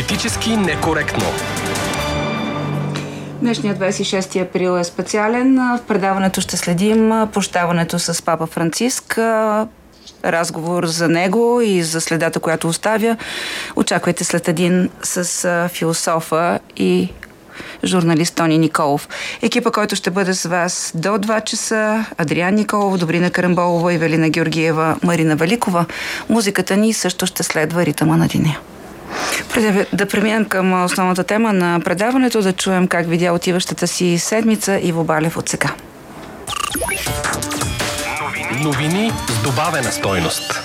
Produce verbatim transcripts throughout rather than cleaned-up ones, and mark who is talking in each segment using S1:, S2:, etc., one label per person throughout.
S1: Политически некоректно.
S2: Днешният двадесет и шести април е специален. В предаването ще следим прощаването с папа Франциск, разговор за него и за следата, която оставя. Очаквайте след един с философа и журналист Тони Николов. Екипа, който ще бъде с вас до два часа: Адриан Николов, Добрина Карамболова, Ивелина Георгиева, Марина Великова. Музиката ни също ще следва ритъма на деня. Преди да преминем към основната тема на предаването, да чуем как видя отиващата си седмица Иво Балев от сега.
S1: Новини с добавена стойност.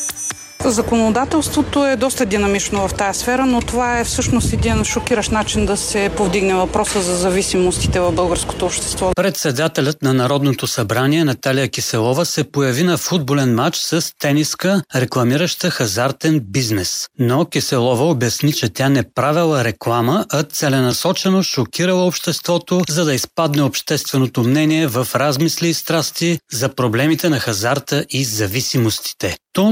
S3: Законодателството е доста динамично в тази сфера, но това е всъщност един шокиращ начин да се повдигне въпроса за зависимостите в българското общество.
S4: Председателят на Народното събрание Наталия Киселова се появи на футболен матч с тениска, рекламираща хазартен бизнес. Но Киселова обясни, че тя не правила реклама, а целенасочено шокирала обществото, за да изпадне общественото мнение в размисли и страсти за проблемите на хазарта и зависимостите. То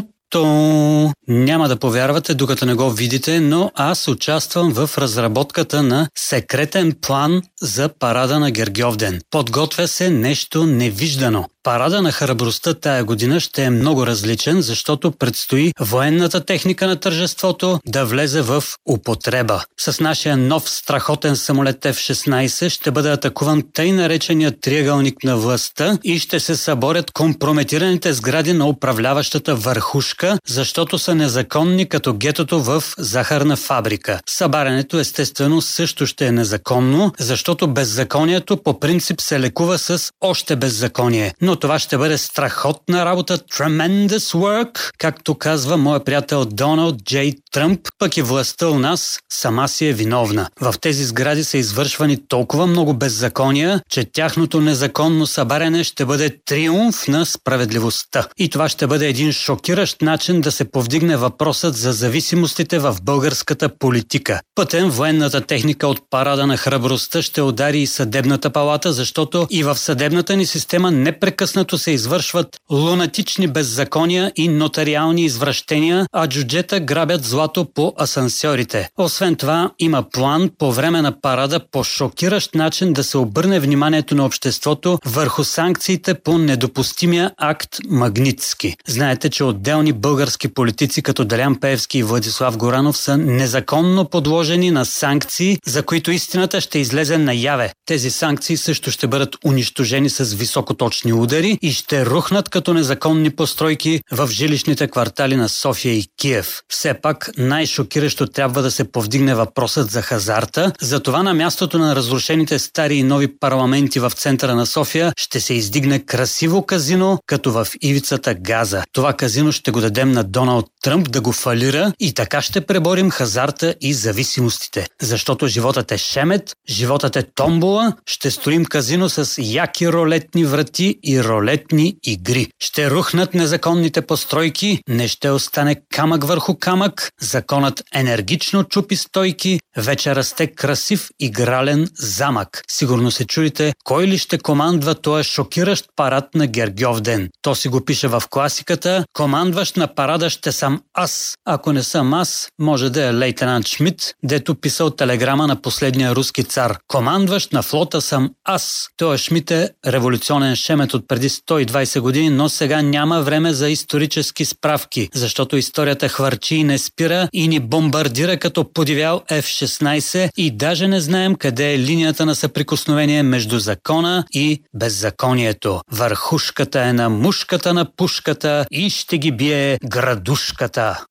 S4: То няма да повярвате, докато не го видите, но аз участвам в разработката на секретен план за парада на Гергьовден. Подготвя се нещо невиждано. Парада на храбростта тая година ще е много различен, защото предстои военната техника на тържеството да влезе в употреба. С нашия нов страхотен самолет Еф шестнадесет ще бъде атакуван тъй нареченият триъгълник на властта и ще се съборят компрометираните сгради на управляващата върхушка, защото са незаконни като гетото в захарна фабрика. Събарянето естествено също ще е незаконно, защото беззаконието по принцип се лекува с още беззаконие. Но това ще бъде страхотна работа, tremendous work, както казва моя приятел Доналд Джей Тръмп, пък и властта у нас сама си е виновна. В тези сгради са извършвани толкова много беззакония, че тяхното незаконно събаряне ще бъде триумф на справедливостта. И това ще бъде един шокиращ начин да се повдигне въпросът за зависимостите в българската политика. Пътен военната техника от парада на храбростта ще удари и съдебната палата, защото и в съдебната ни система непрекъснато се извършват лунатични беззакония и нотариални извращения, а джуджета грабят злато по асансьорите. Освен това, има план по време на парада по шокиращ начин да се обърне вниманието на обществото върху санкциите по недопустимия акт Магнитски. Знаете, че отделни български политици като Делян Пеевски и Владислав Горанов са незаконно подложени на санкции, за които истината ще излезе наяве. Тези санкции също ще бъдат унищожени с високоточни удари и ще рухнат като незаконни постройки в жилищните квартали на София и Киев. Все пак най-шокиращо трябва да се повдигне въпросът за хазарта. Затова на мястото на разрушените стари и нови парламенти в центъра на София ще се издигне красиво казино, като в ивицата Газа. Това казино ще го дадем на Доналд Тръмп да го фалира и така ще преборим хазарта и зависимостите. Защото животът е шемет, животът е томбола, ще строим казино с яки ролетни врати и ролетни игри. Ще рухнат незаконните постройки, не ще остане камък върху камък, законът енергично чупи стойки, вече расте красив игрален замък. Сигурно се чудите, кой ли ще командва този шокиращ парад на Гергьовден. То си го пише в класиката: командващ на парада ще съм аз. Ако не съм аз, може да е лейтенант Шмидт, дето писал телеграма на последния руски цар. Командващ на флота съм аз. Той Шмидт е революционен шемет от преди сто и двадесет години, но сега няма време за исторически справки, защото историята хвърчи и не спира и ни бомбардира като подивял Еф шестнадесет и даже не знаем къде е линията на съприкосновение между закона и беззаконието. Върхушката е на мушката на пушката и ще ги бие градушката.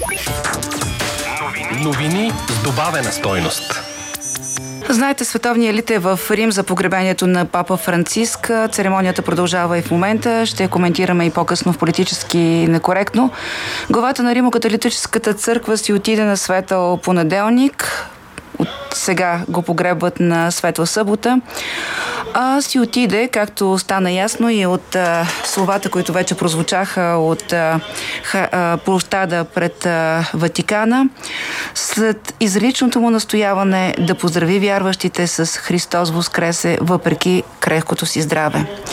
S1: Новини с добавена стойност.
S2: Знаете, световният елит е в Рим за погребението на папа Франциск. Церемонията продължава и в момента. Ще я коментираме и по-късно в Политически некоректно. Главата на Римо-католическата църква си отиде на светъл понеделник. От сега го погребват на светла събота. А си отиде, както стана ясно и от а, словата, които вече прозвучаха от а, ха, а, площада пред а, Ватикана, след изричното му настояване да поздрави вярващите с Христос воскресе въпреки крехкото си здраве.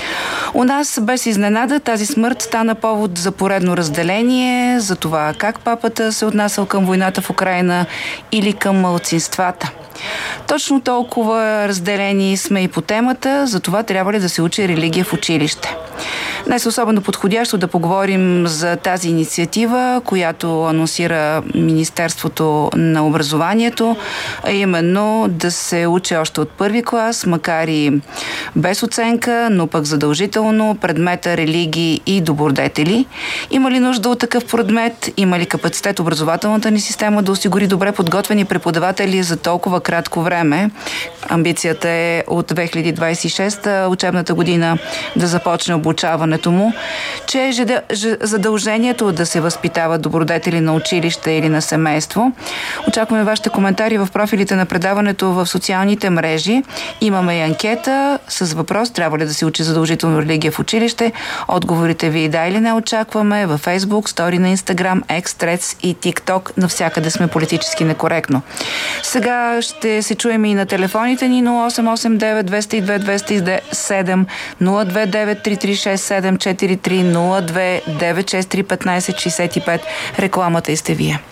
S2: У нас без изненада тази смърт стана повод за поредно разделение за това как папата се отнасял към войната в Украйна или към малцинствата. Точно толкова разделени сме и по темата, за това трябва ли да се учи религия в училище. Днес е особено подходящо да поговорим за тази инициатива, която анонсира Министерството на образованието, а именно да се учи още от първи клас, макар и без оценка, но пък задължително предмета религии и добродетели. Има ли нужда от такъв предмет? Има ли капацитет образователната ни система да осигури добре подготвени преподаватели за толкова кратко време? Амбицията е от две хиляди двадесет и шеста учебната година да започне обучаването му, че е задължението да се възпитават добродетели на училище или на семейство. Очакваме вашите коментари в профилите на предаването в социалните мрежи. Имаме и анкета с въпрос: трябва ли да се учи задължително религия в училище? Отговорите ви да или не очакваме във Facebook, стори на Instagram, X, Threads и TikTok. Навсякъде сме политически некоректно. Сега ще се чуем и на телефоните ни нула осем осем девет двеста и две двеста и седем, нула две девет три три шест седем четири три, нула две девет шест три петнайсет шейсет и пет. Рекламата и сте вие.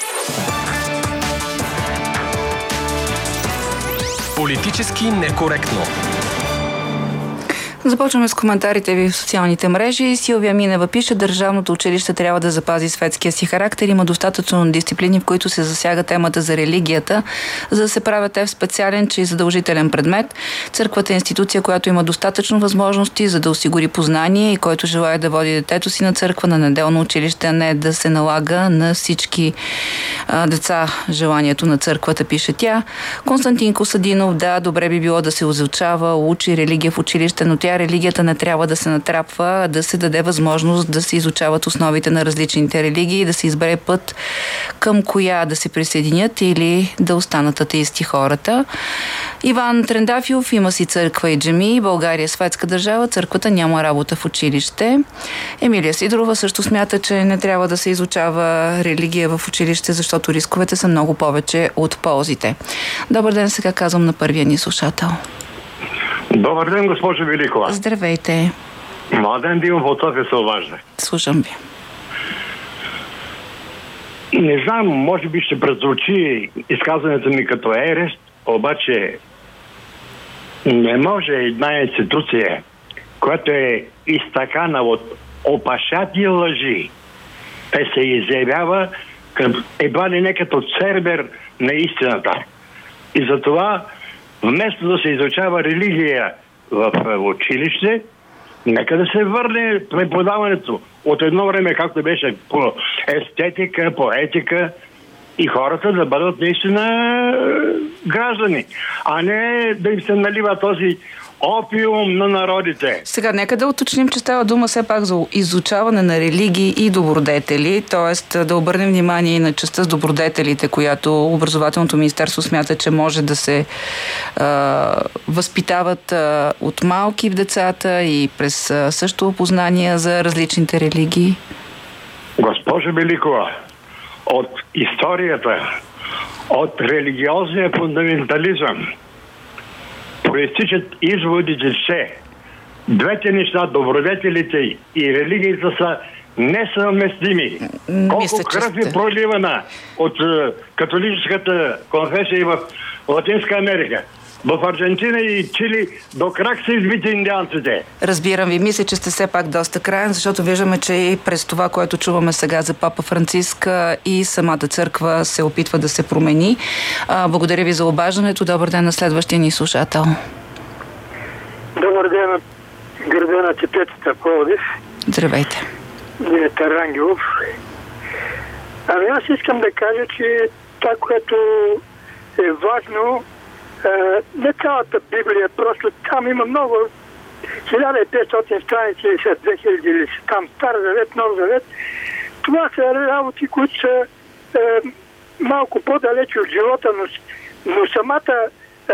S1: Политически некоректно.
S2: Започваме с коментарите ви в социалните мрежи. Силвия Минева пише: държавното училище трябва да запази светския си характер. Има достатъчно дисциплини, в които се засяга темата за религията, за да се правят те в специален, че и задължителен предмет. Църквата е институция, която има достатъчно възможности, за да осигури познание, и който желая да води детето си на църква, на неделно училище, а не да се налага на всички а, деца желанието на църквата, пише тя. Константин Косадинов: да, добре би било да се изучава, учи религия в училище, но тя религията не трябва да се натрапва, да се даде възможност да се изучават основите на различните религии, да се избере път към коя да се присъединят или да останат атеисти хората. Иван Трендафилов: има си църква и джами. България е светска държава, църквата няма работа в училище. Емилия Сидорова също смята, че не трябва да се изучава религия в училище, защото рисковете са много повече от ползите. Добър ден, сега казвам на първия ни слушател.
S5: Добър ден, госпожо Великова.
S2: Здравейте.
S5: Младен Димов от София се обажда.
S2: Слушам ви.
S5: Не знам, може би ще прозвучи изказването ми като ерест, обаче не може една институция, която е изтъкана от опашати лъжи, те се изявява едва ли не като цербер на истината. И затова вместо да се изучава религия в училище, нека да се върне преподаването от едно време, както беше по естетика, по етика, и хората да бъдат наистина граждани, а не да им се налива този опиум на народите.
S2: Сега нека да уточним, че става дума все пак за изучаване на религии и добродетели, т.е. да обърнем внимание и на частта с добродетелите, която образователното министерство смята, че може да се а, възпитават а, от малки в децата и през а, също опознания за различните религии.
S5: Госпожо Великова, от историята, от религиозния фундаментализъм проистичат изводите, че двете неща, добродетелите и религията, са несъвместими. Колко кръв е проливана от католическата конфесия в Латинска Америка. В Аржентина и Чили до крак са избити индианците.
S2: Разбирам ви. Мисля, че сте все пак доста краен, защото виждаме, че и през това, което чуваме сега за папа Франциск, и самата църква се опитва да се промени. А, благодаря ви за обаждането. Добър ден на следващия ни слушател.
S6: Добър ден на града на Чепецата, Пловдив.
S2: Здравейте.
S6: Димитър Рангелов. Ами аз искам да кажа, че това, което е важно, не цялата Библия, просто там има много, хиляда и петстотин страници, две хиляди, там Стар завет, Нов завет. Това са работи, които са е, малко по-далече от живота, но, но самата е,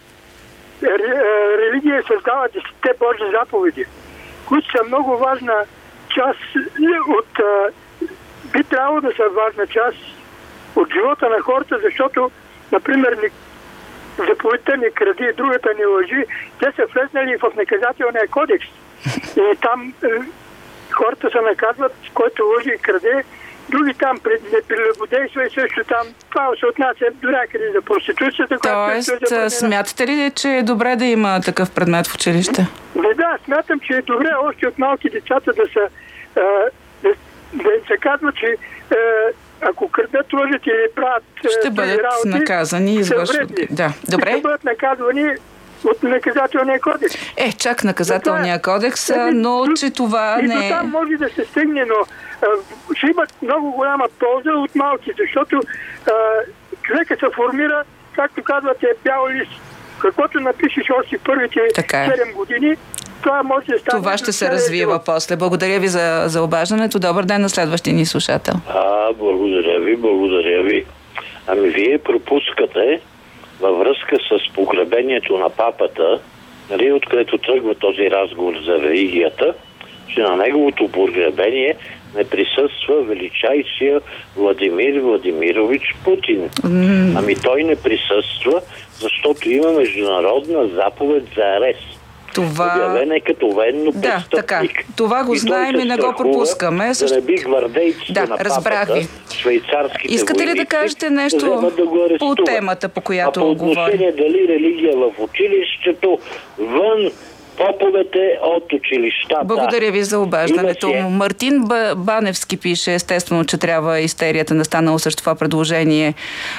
S6: религия създава десетте Божи заповеди, които са много важна част от, е, би трябвало да са важна част от живота на хората, защото, например, заповедта не кради и другата не лъжи, те са влезнали в наказателния кодекс. И там е, хората се наказват, който лъжи и краде, други там не прелюбодейства и също там. Това се отнася до някъде за проституцията.
S2: Тоест, е смятате ли, че е добре да има такъв предмет в училище?
S6: Не, да, смятам, че е добре още от малки децата да са а, да, да се казва, че а, ако крадат, лъжат или правят
S2: ще бъдат работи, наказани и извършват. Да, добре.
S6: Ще бъдат наказвани от наказателния кодекс.
S2: Е, чак наказателния кодекс, но че това
S6: и
S2: не е...
S6: И там може да се стигне, но а, ще имат много голяма полза от малки, защото а, човека се формира, както казвате, бял лист. Каквото напишеш още първите седем години, това може да стане...
S2: Това ще се развива живот. После. Благодаря ви за, за обаждането. Добър ден на следващия ни слушател.
S7: А, благодаря ви, благодаря ви. Ами вие пропускате във връзка с погребението на папата, нали, откъдето тръгва този разговор за религията, че на неговото погребение не присъства величайшия Владимир Владимирович Путин. Mm. Ами той не присъства, защото има международна заповед за арест.
S2: Това...
S7: Обявен е като военно
S2: да,
S7: престъпник.
S2: Така. Това го и знаем и не го пропускаме.
S7: Да не би гвардейците
S2: да,
S7: на
S2: папата,
S7: ви. Швейцарските
S2: искате ли да кажете нещо
S7: да
S2: по темата, по която
S7: говорим?
S2: говорим?
S7: А по отношение дали религия в училището, вън поповете от училищата.
S2: Благодаря ви за обаждането. Мартин Баневски пише, естествено, че трябва истерията настанало срещу това предложение.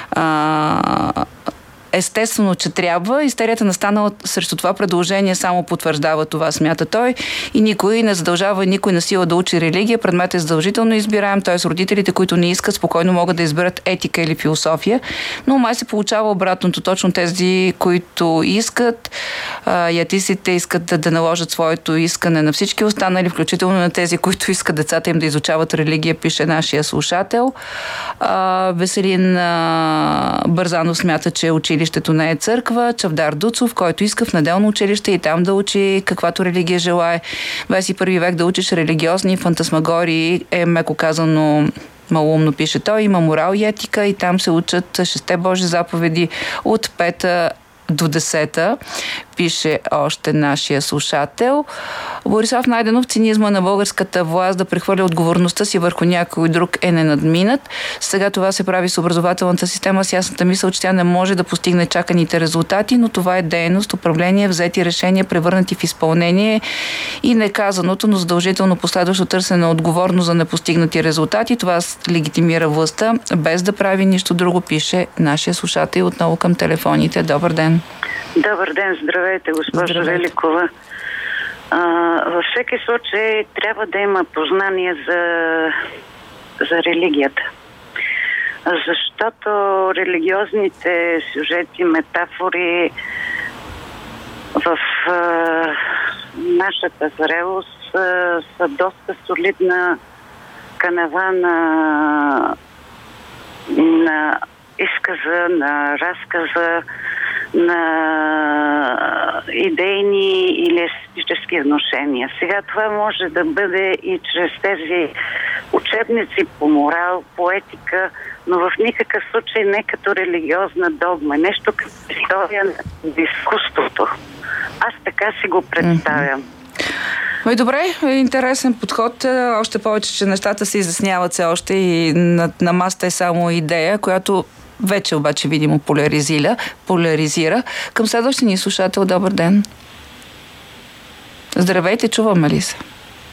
S2: А... Естествено, че трябва. Истерията настанала срещу това предложение само потвърждава това, смята той. И никой не задължава никой на сила да учи религия. Предметът е задължително избираем, т.е. родителите, които не искат, спокойно могат да изберат етика или философия. Но май се получава обратното. Точно тези, които искат, и атеистите искат да, да наложат своето искане на всички останали, включително на тези, които искат децата им да изучават религия, пише нашия слушател. А, Веселин а, Бързанов смята, че учили училището не е църква. Чавдар Дуцов, който иска в неделно училище и там да учи каквато религия желае. двадесет и първи век да учиш религиозни фантасмагории е, меко казано, малумно, пише той. Има морал и етика и там се учат шесте Божи заповеди от пета до десета, пише още нашия слушател. Борислав Найденов, цинизма на българската власт да прехвърля отговорността си върху някой друг е ненадминат. Сега това се прави с образователната система с ясната мисъл, че тя не може да постигне чаканите резултати, но това е дейност, управление, взети решения, превърнати в изпълнение и неказаното, но задължително последващо търсене на отговорност за непостигнати резултати. Това легитимира властта, без да прави нищо друго, пише нашия слушател. Отново към телефоните. Добър ден.
S8: Добър ден, здравейте, госпожо Великова. А, във всеки случай трябва да има познание за, за религията. Защото религиозните сюжети, метафори в а, нашата зрелост а, са доста солидна канава на, на изказа, на разказа, на идейни или естетически внушения. Сега това може да бъде и чрез тези учебници по морал, по етика, но в никакъв случай не като религиозна догма. Нещо като история на изкуството. Аз така си го представям.
S2: Ой, добре, интересен подход. Още повече, че нещата се изясняват все още и на, на масата е само идея, която вече обаче видимо поляризира. поляризира. Към следващия ни слушател, добър ден. Здравейте, чуваме ли се?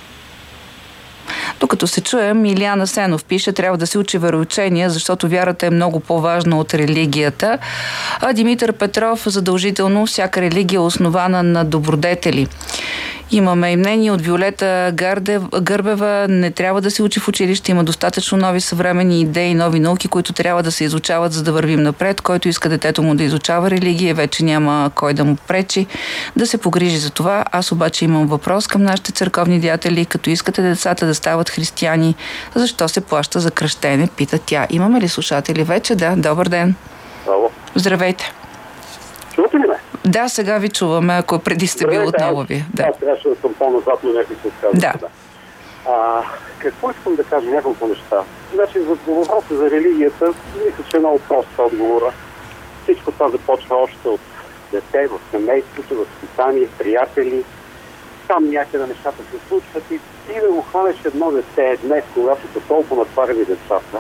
S2: Докато се чуем, Илияна Сенов пише, трябва да се учи вероучение, защото вярата е много по-важна от религията. А Димитър Петров, задължително всяка религия е основана на добродетели. Имаме и мнение от Виолета Гардев, Гърбева. Не трябва да се учи в училище. Има достатъчно нови съвременни идеи, нови науки, които трябва да се изучават, за да вървим напред. Който иска детето му да изучава религия, вече няма кой да му пречи да се погрижи за това. Аз обаче имам въпрос към нашите църковни деятели. Като искате децата да стават християни, защо се плаща за кръщене? Пита тя. Имаме ли слушатели вече? Да, добър ден.
S9: Ало.
S2: Здравейте.
S9: Чувате ли ме?
S2: Да, сега ви чуваме, ако преди сте бил отново ви. Да.
S9: Аз трябваше да съм по-назад, но някой се отказва.
S2: Да.
S9: да. А, какво искам да кажа? Няколко неща. Значи, за въпроса за религията, мисля, че е много прост отговора. Всичко това започва още от дете, в семейството, в възпитание, приятели. там някъде нещата се случват и ти да го хванеш едно дете днес, когато са толкова натварени децата,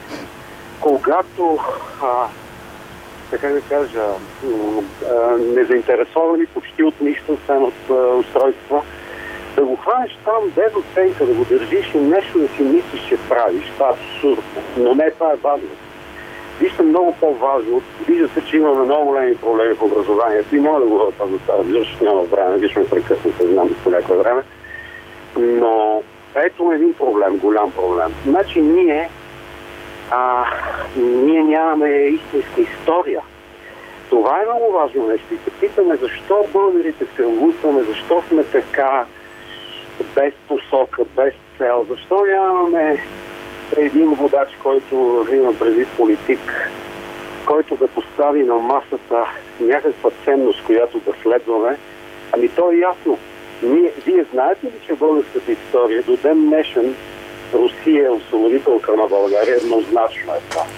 S9: когато, а, така да кажа, а, незаинтересовани почти от нищо, освен от а, устройства, да го хванеш там без оценка, да го държиш и нещо да си мислиш, че правиш. Това е абсурдно. Но не, това е важно. Вижте, много по-важно. Вижда се, че имаме много големи проблеми в образованието и мога да говоря това за това, защото няма време, виж ме прекъснете, знам по някое време. Но ето един проблем, голям проблем. Значи ние, а, ние нямаме истинска история. Това е много важно нещо. И се питаме защо българите се лутваме, защо сме така без посока, без цел, защо нямаме един водач, който има предвид политик, който да постави на масата някаква ценност, която да следваме. Ами то е ясно. Ние, вие знаете ли, че българската история до ден днешен Русия е освободителка на България, еднозначно е това.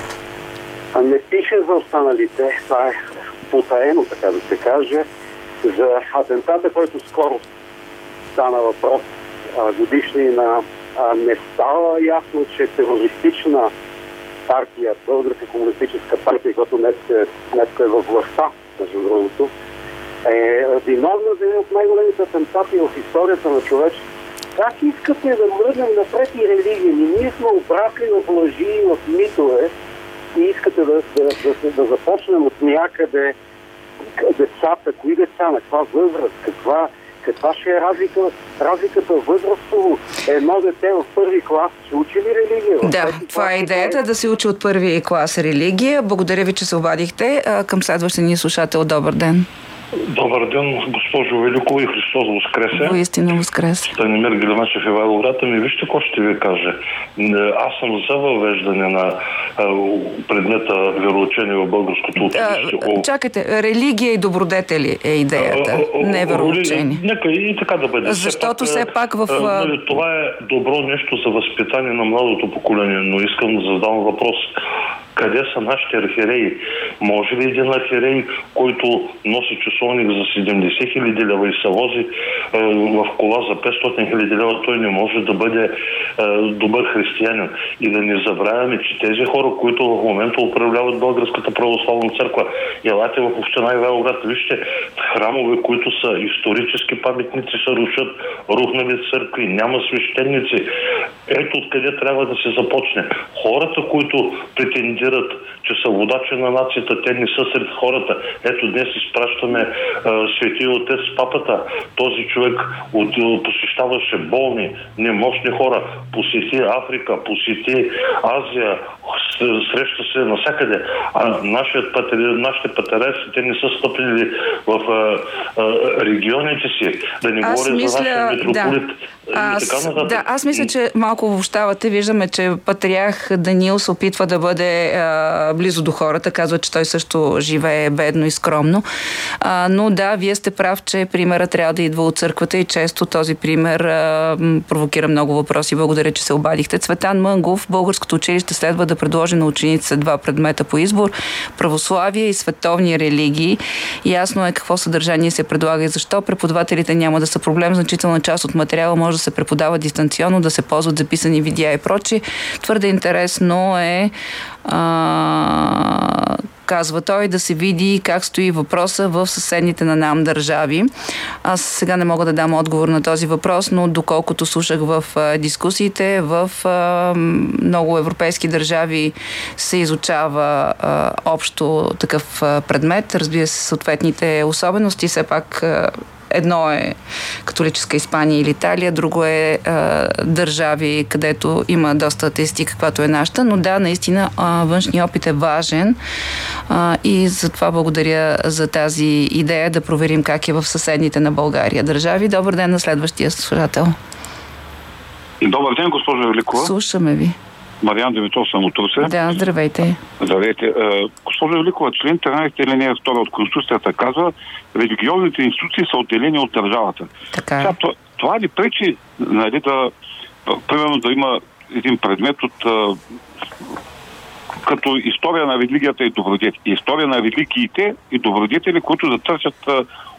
S9: А не пише за останалите, това е потаено, така да се каже, за атентата, който скоро стана въпрос, годишнина. А, не става ясно, че терористична партия, Българска комунистическа партия, която днес е, днес е във властта, между другото, е виновна за един от най-големите атентати в историята на човечеството. Как искате да мръднем напред и религия? Ние сме обрасли в лъжи и в митове и искате да, да, да, да започнем от някъде децата, кои деца, на каква възраст, каква Каква ще е разлика, разликата възрастово? Едно дете в първи клас ще учи ли религия?
S2: Да, това е идеята, да се учи от първи клас религия. Благодаря ви, че се обадихте. Към следващия ни слушател, добър ден.
S10: Добър ден, госпожо Великова, и Христос воскресе.
S2: Воистина воскресе.
S10: Станимир Гелемачев, Ивайловград. Ми вижте, какво ще ви кажа. Аз съм за въвеждане на предмета вероучение в българското училище.
S2: А, чакайте, религия и добродетели е идеята, а, не вероучение.
S10: Нека и така да бъде.
S2: Защото все пак, все пак в...
S10: А, това е добро нещо за възпитание на младото поколение, но искам да задам въпрос. Къде са нашите архиереи? Може ли един архиерей, който носи часовник за седемдесет хиляди лева и се вози е, в кола за петстотин хиляди лева, той не може да бъде е, добър християнин? И да не забравяме, че тези хора, които в момента управляват Българската православна църква, елате в община Ивайловград, вижте храмове, които са исторически паметници, се рушат, рухнали църкви, няма свещеници. Ето откъде трябва да се започне. Хората, които претендират, че са водачи на нацията, те не са сред хората. Ето днес изпращаме е, Светия Отец Папата. Този човек от, посещаваше болни, немощни хора, посети Африка, посети Азия, среща се навсякъде. А нашият патери, нашите патереси, те не са стъпили в а, а, регионите си. Да не
S2: аз
S10: говоря
S2: мисля,
S10: за нашия митрополит.
S2: Да. Аз, да, аз мисля, че малко обобщавате. Виждаме, че патриарх Даниил се опитва да бъде а, близо до хората. Казва, че той също живее бедно и скромно. А, но да, вие сте прав, че примерът трябва да идва от църквата и често този пример а, провокира много въпроси. Благодаря, че се обадихте. Цветан Мънгов, българското училище следва да предложи на учениците два предмета по избор – православие и световни религии. Ясно е какво съдържание се предлага и защо. Преподавателите няма да са проблем. Значителна част от материала може да се преподава дистанционно, да се ползват записани видеа и прочие. Твърде интересно е, а, казва той, да се види как стои въпроса в съседните на нам държави. Аз сега не мога да дам отговор на този въпрос, но доколкото слушах в а, дискусиите, в а, много европейски държави се изучава а, общо такъв а, предмет. Разбира се, съответните особености, все пак а, едно е католическа Испания или Италия, друго е а, държави, където има доста атеистика, каквато е нашата, но да, наистина а, външният опит е важен а, и затова благодаря за тази идея да проверим как е в съседните на България държави. Добър ден на следващия слушател.
S11: Добър ден, госпожо Великова.
S2: Слушаме ви.
S11: Мариан Димитров съм от Русе.
S2: Да, здравейте.
S11: Здравейте. Госпожо Великова, член тринайсет алинея втора от Конституцията казва, религиозните институции са отделени от държавата.
S2: Така е.
S11: Сега, това ли пречи, нали, да, примерно да има един предмет от като история на религията и добродетели. История на религиите и добродетели, които да търсят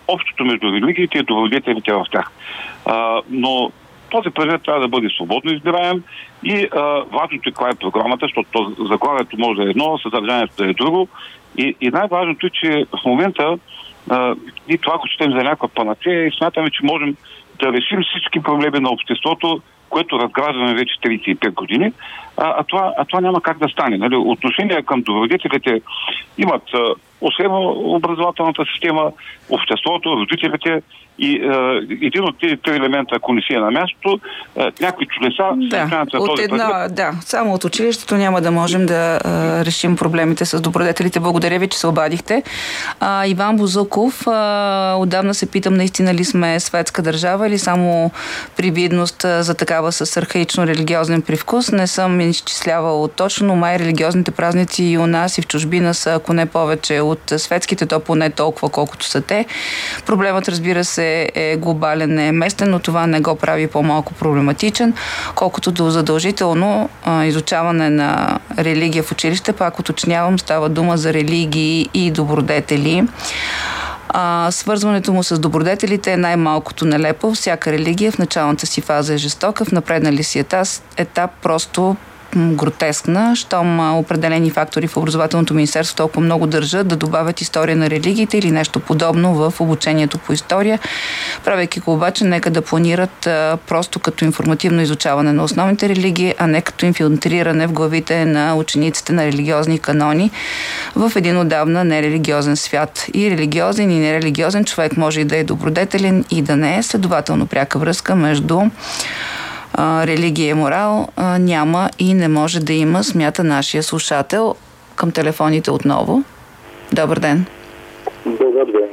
S11: общото между религиите и добродетелите в тях. А, но този предмет трябва да бъде свободно избираем и а, важното е каква е програмата, защото заглавието може да е едно, съдържанието да е друго. И, и най-важното е, че в момента а, ние това го четем за някаква панацея и смятаме, че можем да решим всички проблеми на обществото, което разграждаме вече тридесет и пет години, а, а, това, а това няма как да стане. Нали? Отношения към добродетелите имат а, освен образователната система, обществото, родителите и а, един от тези три елемента, ако не си е на мястото, а, някакви чудеса...
S2: Да, от една, да, само от училището няма да можем да а, решим проблемите с добродетелите. Благодаря ви, че се обадихте. А, Иван Бузуков, а, отдавна се питам, наистина ли сме светска държава или само привидност а, за такава с архаично-религиозен привкус. Не съм изчислявал точно, но май религиозните празници и у нас и в чужбина са, ако не повече от светските, то поне толкова, колкото са те. Проблемът, разбира се, е глобален, не е местен, но това не го прави по-малко проблематичен, колкото до задължително а, изучаване на религия в училище. Пак уточнявам, става дума за религии и добродетели. А, свързването му с добродетелите е най-малкото нелепо. Всяка религия в началната си фаза е жестока, в напреднали си етап, етап просто гротескна, щом определени фактори в образователното министерство толкова много държат да добавят история на религиите или нещо подобно в обучението по история. Правейки го обаче, нека да планират а, просто като информативно изучаване на основните религии, а не като инфилтриране в главите на учениците на религиозни канони в един отдавна нерелигиозен свят. И религиозен, и нерелигиозен човек може и да е добродетелен, и да не е. Следователно пряка връзка между религия и морал а, няма и не може да има, смята нашия слушател. Към телефоните отново. Добър ден.
S12: Добър ден.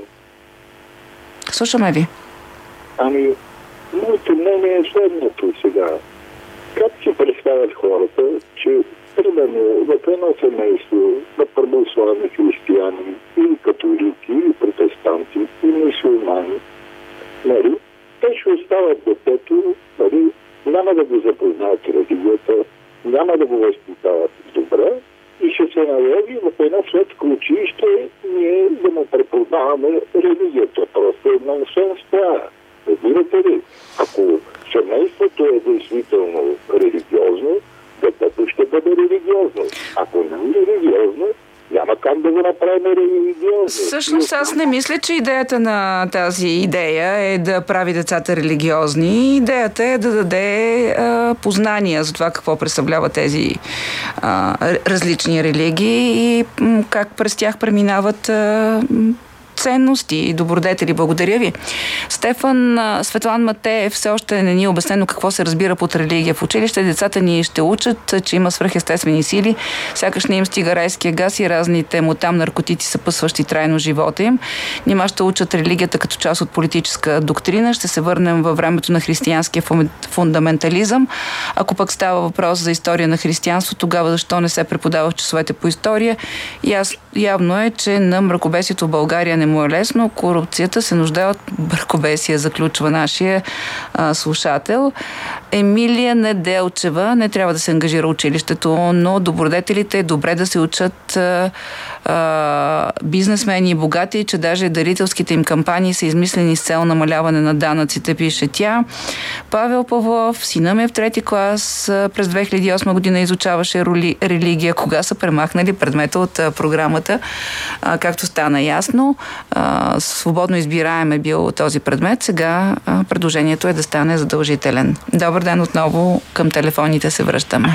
S2: Слушаме ви.
S12: Ами, моето мнение е следното сега. Как си представят хората, че примерно в едно семейство на православни християни, или католики, или протестанти, или мюсюлмани, нали, те ще остават детето, нали, няма да го запознаят религията, няма да го възпитават добре и ще се наложи в едно светско училище ние да му преподаваме религията. Просто е нонсенс това. Разбирате ли? Ако семейството е действително религиозно, детето ще бъде религиозно. Ако не е религиозно, няма как да го направим религиозно.
S2: Всъщност аз не мисля, че идеята на тази идея е да прави децата религиозни. Идеята е да даде а, познания за това какво представляват тези а, различни религии и м, как през тях преминават а, ценности и добродетели. Благодаря ви. Стефан, Светлан Матеев, все още не ни е обяснено какво се разбира под религия в училище. Децата ни ще учат, че има свръхестествени сили, сякаш не им стига райския газ и разните му там наркотици, съпъсващи трайно живота им. Нима ще учат религията като част от политическа доктрина. Ще се върнем във времето на християнския фундаментализъм. Ако пък става въпрос за история на християнство, тогава защо не се преподава в часовете по история? И аз, явно е, че на мракобесието в България не му е лесно. Корупцията се нуждае от мракобесие, заключва нашия а, слушател. Емилия Неделчева, не трябва да се ангажира училището, но добродетелите е добре да се учат а, а, бизнесмени и богати, че даже дарителските им кампании са измислени с цел намаляване на данъците, пише тя. Павел Павлов, сина ми е в трети клас, през две хиляди и осма година изучаваше роли, религия. Кога са премахнали предмета от а, програмата, а, както стана ясно. А, свободно избираем е бил този предмет. Сега а, предложението е да стане задължителен. Добър ден, отново към телефоните се връщаме.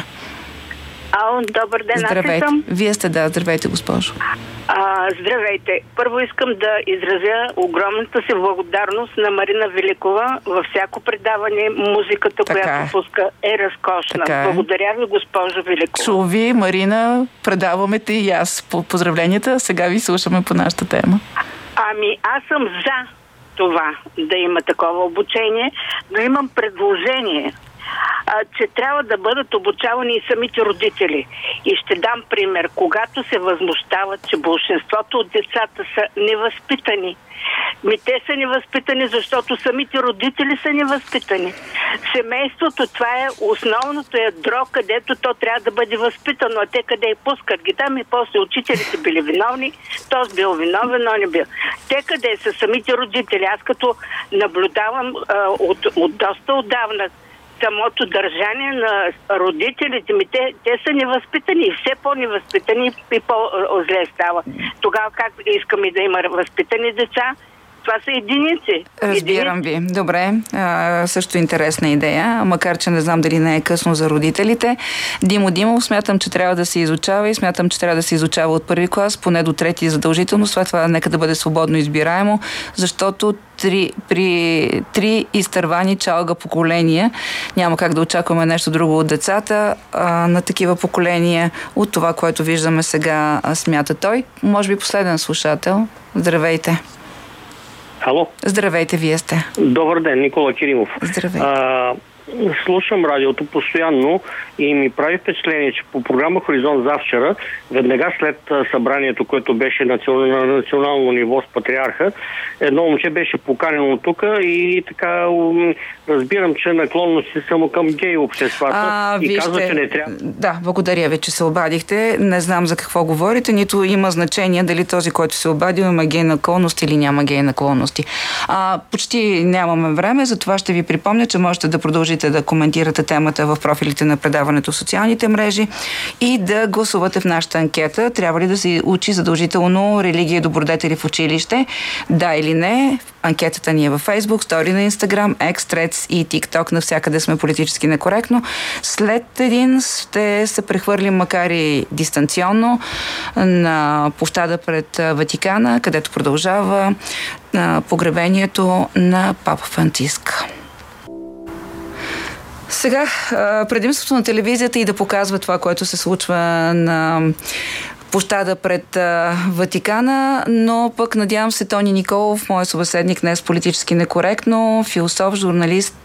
S13: Ало, добър ден,
S2: здравейте.
S13: Аз съм.
S2: Вие сте, да, здравейте, госпожо.
S13: А, здравейте. Първо искам да изразя огромната си благодарност на Марина Великова. Във всяко предаване музиката, така която е. пуска, е разкошна. Така Благодаря ви, госпожо Великова.
S2: Чу ви, Марина, предаваме те и аз по поздравленията. Сега ви слушаме по нашата тема.
S13: Ами, аз съм за това да има такова обучение, но имам предложение. а, че трябва да бъдат обучавани и самите родители. И ще дам пример. Когато се възмущават, че большинството от децата са невъзпитани, Ми те са невъзпитани, защото самите родители са невъзпитани. Семейството, това е основното ядро, където то трябва да бъде възпитано, а те къде и пускат ги там и после учителите били виновни, този бил виновен, но не бил. Те къде са самите родители? Аз като наблюдавам а, от, от доста отдавна самото държание на родителите ми, те, те са невъзпитани и все по-невъзпитани и по-зле става. Тогава как искаме да има възпитани деца? Това са единици.
S2: Разбирам
S13: единици.
S2: ви. Добре. А, също интересна идея, макар че не знам дали не е късно за родителите. Димо Димов, смятам, че трябва да се изучава и смятам, че трябва да се изучава от първи клас, поне до трети задължително. След това нека да бъде свободно избираемо, защото три, при три изтървани чалга поколения няма как да очакваме нещо друго от децата а, на такива поколения, от това, което виждаме сега, смята той. Може би последен слушател. Здравейте.
S14: Ало.
S2: Здравейте, вие сте.
S14: Добър ден, Никола Киримов.
S2: Здравейте.
S14: А, слушам радиото постоянно и ми прави впечатление, че по програма Хоризонт завчера, веднага след събранието, което беше на национално ниво с патриарха, едно момче беше поканено тук и така разбирам, че наклонности са му към гей обществата
S2: а,
S14: и
S2: вижте,
S14: казва, че не трябва.
S2: Да, благодаря ви, че се обадихте. Не знам за какво говорите, нито има значение дали този, който се обадил, има гей наклонности или няма гей наклонности. А, почти нямаме време, затова ще ви припомня, че можете да продължите да коментирате темата в профилите на предаването в социалните мрежи и да гласувате в нашата анкета. Трябва ли да се учи задължително религия и добродетели в училище? Да или не? Анкетата ни е във Facebook, стори на Instagram, X, Threads и TikTok. Навсякъде сме политически некоректно. След един ще се прехвърлим, макар и дистанционно, на площада пред Ватикана, където продължава погребението на папа Франциск. Сега, предимството на телевизията и да показва това, което се случва на площада пред а, Ватикана, но пък надявам се Тони Николов, моят събеседник днес политически некоректно, философ, журналист,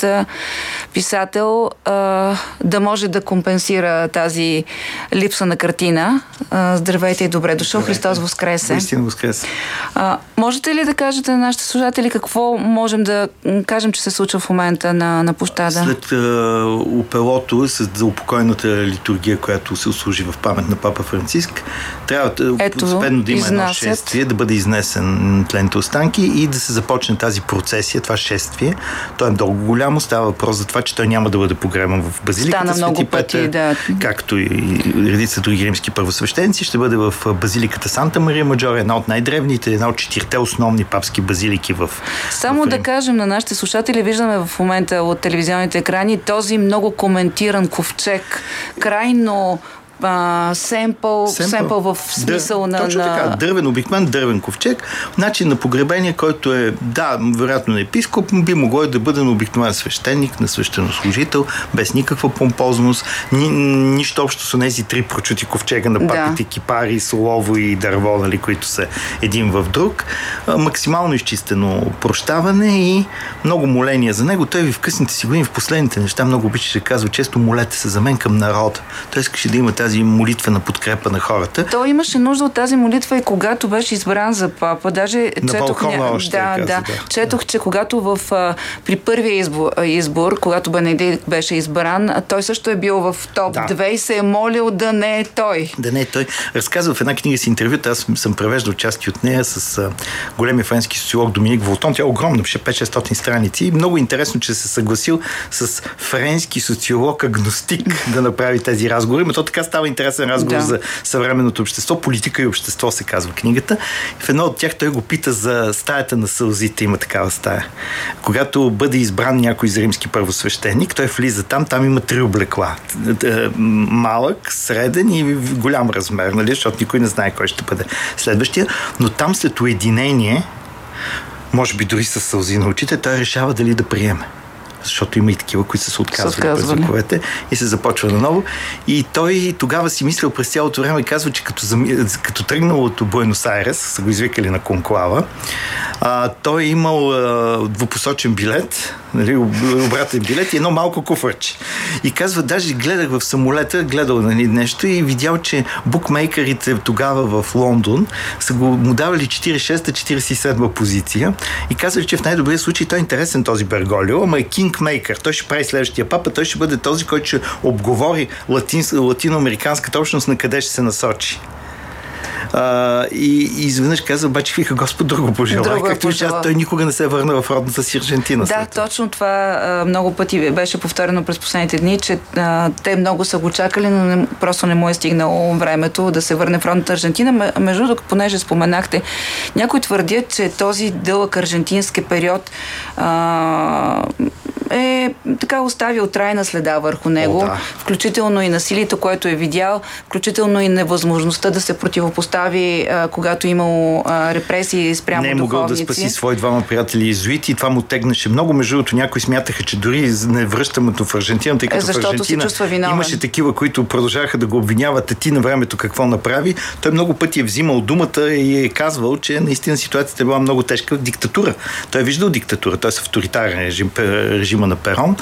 S2: писател, а, да може да компенсира тази липса на картина. А, здравейте и добре дошъл. Здравейте. Христос Воскресе.
S15: Истина Воскресе.
S2: А, можете ли да кажете на нашите слушатели какво можем да кажем, че се случва в момента на, на площада?
S15: След а, упелото, за упокойната литургия, която се служи в памет на папа Франциск, трябва постепенно да има изнасят. Едно шествие, да бъде изнесен тлените останки и да се започне тази процесия, това шествие. То е много голямо, става въпрос за това, че той няма да бъде погребан в базиликата Свети Петър, да. Както и редица други римски първосвещеници, ще бъде в базиликата Санта Мария Маджоре, една от най-древните, една от четирите основни папски базилики в
S2: Само в да кажем на нашите слушатели, виждаме в момента от телевизионните екрани този много коментиран ковчег, крайно Uh, семпъл, семпъл в смисъл
S15: Дър,
S2: на...
S15: Точно
S2: на...
S15: така, дървен, обикмен дървен ковчег, начин на погребение, който е, да, вероятно на епископ, би могло да бъде на обикновен свещеник, на свещенослужител, без никаква помпозност, ни, нищо общо с тези три прочути ковчега на папите, да. Кипари, солово и дърво, нали, които са един в друг. Максимално изчистено прощаване и много моления за него. Той ви в късните си години, в последните неща, много обичаше да казва, често молете се за мен към народа. Той искаше да има тази молитва на подкрепа на хората.
S2: Той имаше нужда от тази молитва и когато беше избран за папа. Даже
S15: на
S2: четох,
S15: балкона още
S2: да,
S15: каза,
S2: да,
S15: да.
S2: четох, че когато в, при първия избор, избор когато Бенедикт беше избран, той също е бил в топ да. две и се е молил да не е той.
S15: Да не е той. Разказва в една книга с интервюта, аз съм превеждал части от нея с а, големия френски социолог Доминик Волтон. Тя е огромна, пет-шестстотин страници. И много интересно, че се съгласил с френски социолог агностик да направи тези разговори. Но то така става интересен разговор да. за съвременното общество. Политика и общество се казва книгата. И в едно от тях той го пита за стаята на сълзите. Има такава стая. Когато бъде избран някой за римски първосвещеник, той влиза там. Там има три облекла. Малък, среден и голям размер, нали? Защото никой не знае кой ще бъде следващия. Но там след уединение, може би дори с сълзи на очите, той решава дали да приеме. защото има и такива, които са се отказвали през вековете и се започва наново. И той тогава си мислил през цялото време и казва, че като, като тръгнал от Буенос Айрес, са го извикали на конклава, а, той е имал а, двупосочен билет, нали, обратен билет и едно малко куфърче. И казва, даже гледах в самолета, гледал нали, нещо и видял, че букмейкерите тогава в Лондон са го му давали четиридесет и шеста четиридесет и седма позиция и казали, че в най-добрия случай той е интересен този Берголио, ама е кингмейкър. Той ще прави следващия папа, той ще бъде този, който ще обговори латин, латиноамериканската общност на къде ще се насочи. Uh, и, и изведнъж каза, обаче виха Господ друго пожелай. Както че той никога не се върна в родната си Аржентина.
S2: Да, след. Точно това а, много пъти беше повторено през последните дни, че а, те много са го чакали, но не, просто не му е стигнало времето да се върне в родната Аржентина. Между другото, понеже споменахте, някои твърдят, че този дълъг аржентински период а, е така оставил трайна следа върху него, О, да. включително и насилието, което е видял, включително и невъзможността да се противопостави, а, когато имало а, репресии спрямо духовници. Не е могъл да спаси свои двама приятели иезуити и това му тегнаше много. Между другото, някои смятаха, че дори не връщаме в Аржентина, тъй като е, в Аржентина имаше такива, които продължаваха да го обвиняват, а ти на времето какво направи. Той много пъти е взимал думата и е казвал, че наистина ситуацията е била много тежка. Диктатура. Той е виждал диктатура, т.е. авторитарен режим, режима на Перон.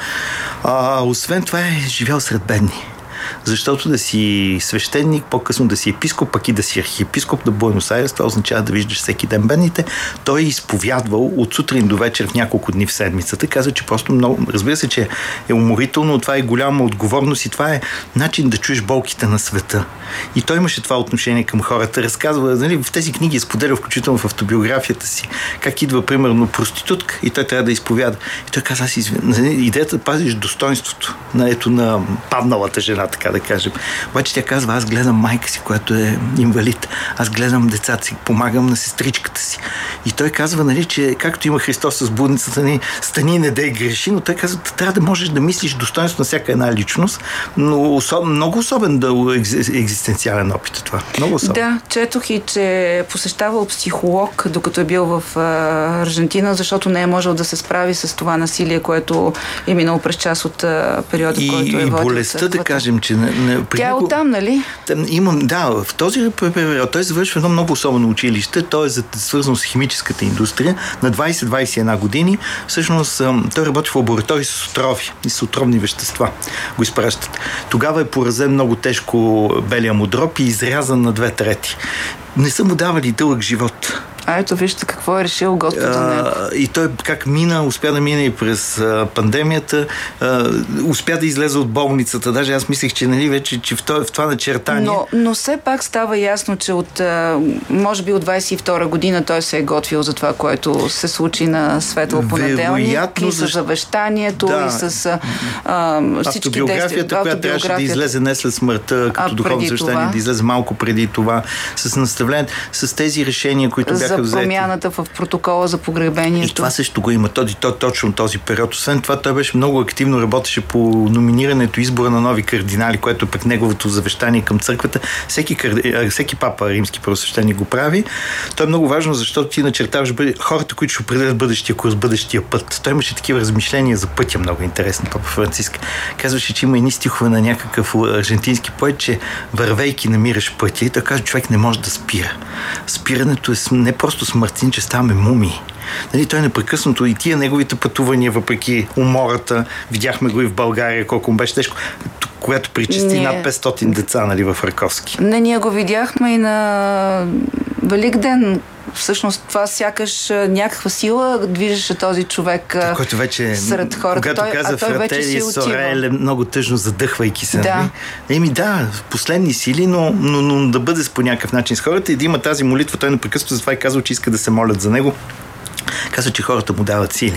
S2: А, освен това е живял сред бедни. Защото да си свещеник, по-късно да си епископ, пък и да си архиепископ на Буенос Айрес, това означава да виждаш всеки ден бедните. Той е изповядвал от сутрин до вечер в няколко дни в седмицата. Казва, че просто много... Разбира се, че е уморително, това е голяма отговорност и това е начин да чуеш болките на света. И той имаше това отношение към хората. Разказва, нали, в тези книги е споделял, включително в автобиографията си, как идва, примерно, проститутка и той трябва да изповяда. И той каза, аз извин... идеята да пазиш достоинството на, ето, на падналата жена, така да кажем. Обаче тя казва, аз гледам майка си, която е инвалид. Аз гледам децата си, помагам на сестричката си. И той казва, нали, че както има Христос с будницата ни, стани, не дей греши, но той казва, трябва да можеш да мислиш достоинство на всяка една личност, но особ... много особен да екзистенциален опит е това. Много особен. Да, четох и, че посещавал психолог, докато е бил в а, Аржентина, защото не е можел да се справи с това насилие, което е минало през част от а, периода,
S15: и,
S2: който е водил.
S15: И болестта, да кажем, че не, не,
S2: тя е него, оттам, нали?
S15: Там, имам, да, в този период той завършва едно много особено училище. Той е свързано с химическата индустрия. На двайсет до двайсет и една години всъщност той работи в лаборатории с отрови и с отровни вещества. Го изпращат. Тогава е поразен много тежко белия му дроб и изрязан на две трети. Не са му давали дълъг живот.
S2: А ето вижте какво е решил Господ за него.
S15: И той как мина, успя да мине и през а, пандемията, а, успя да излезе от болницата. Даже аз мислех, че нали, вече че в, това, в това начертание.
S2: Но, но все пак става ясно, че от а, може би от двайсет и втора година той се е готвил за това, което се случи на Светло понеделник и с завещанието, да. И с а, всички
S15: автобиографията, която трябваше да излезе не след смъртта, като духовно завещание, да излезе малко преди това, с наставление, с тези решения, които бяха
S2: за промяната в протокола за погребението.
S15: И това също го има, този, точно този период. Освен това, той беше много активно, работеше по номинирането, избора на нови кардинали, което пък неговото завещание към църквата. Всеки, всеки папа римски първосвещеник го прави. То е много важно, защото ти начертаваш хората, които ще определят бъдещия курс, бъдещия път. Той имаше такива размишления за пътя, много интересни, папа Франциск. Казваше, че има едни стихове на някакъв аржентински поет, че вървейки намираш пътя и той казва, човек не може да спира. Спирането е не просто смъртин, че ставаме мумии. Нали, той непрекъснато и тия неговите пътувания, въпреки умората, видяхме го и в България, колко му беше тежко, когато причисти над петстотин деца, нали, в Раковски.
S2: Не, ние го видяхме и на Великден. Всъщност това сякаш някаква сила движеше този човек
S15: който вече,
S2: сред хората.
S15: Когато
S2: той,
S15: каза Фратели Сореле, много тъжно задъхвайки се. Да. Нали? Еми да, последни сили, но, но, но да бъде по някакъв начин с хората и да има тази молитва. Той непрекъснато затова и казва, че иска да се молят за него. Казва, че хората му дават сили.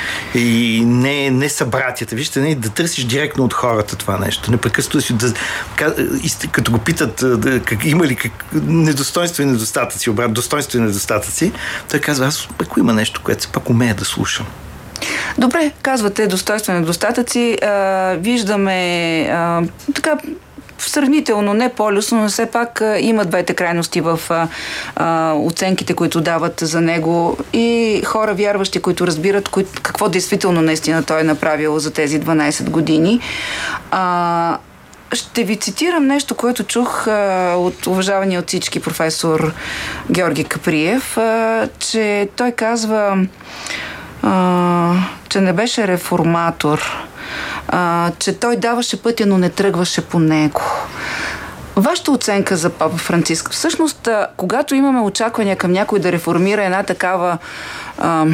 S15: И не, не събратията. Вижте, не, да търсиш директно от хората това нещо. Непрекъснато си да, като го питат да, как, има ли как, недостойнство и недостатъци, обрат, достоинство и недостатъци, той казва, аз пък има нещо, което се пак умея да слушам.
S2: Добре, казвате достоинство и недостатъци. А, виждаме а, така сравнително не по-люсно, но все пак а, има двете крайности в а, а, оценките, които дават за него, и хора вярващи, които разбират кои, какво действително наистина той е направил за тези дванайсет години. А, ще ви цитирам нещо, което чух а, от уважавания от всички професор Георги Каприев, а, че той казва, а, че не беше реформатор, а, че той даваше пътя, но не тръгваше по него. Вашата оценка за папа Франциск. Всъщност, а, когато имаме очаквания към някой да реформира една такава а,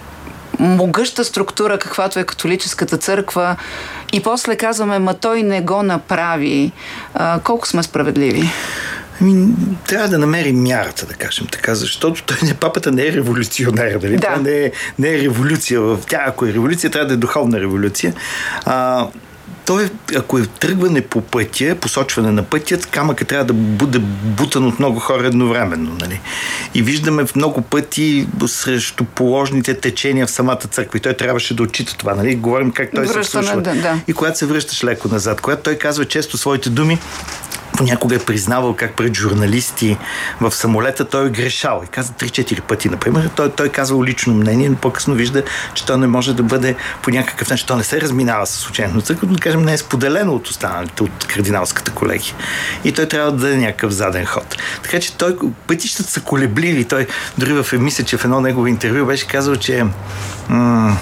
S2: могъща структура, каквато е католическата църква, и после казваме, ма той не го направи, а, колко сме справедливи?
S15: Ами, трябва да намерим мярата, да кажем така, защото той не, папата не е революционер, нали? Да. Това не е, не е революция. Тя, ако е революция, трябва да е духовна революция. А, той, ако е тръгване по пътя, посочване на пътя, камъкът трябва да бъде бутан от много хора едновременно. Нали? И виждаме в много пъти срещу положните течения в самата църква. И той трябваше да отчита това. Нали? Говорим как той Връщане, се вслушва. Да, да. И когато се връщаш леко назад, когато той казва често своите думи, понякога е признавал как пред журналисти в самолета той е грешал. И каза три-четири пъти, например. Той, той казва лично мнение, но по-късно вижда, че то не може да бъде по някакъв начин. То не се разминава с учението. Но църквата, да кажем, не е споделено от останалите, от кардиналската колегия. И той трябва да даде някакъв заден ход. Така че той, пътищата са колебливи. Той дори в, мисля, че в едно негово интервю беше казал, че м-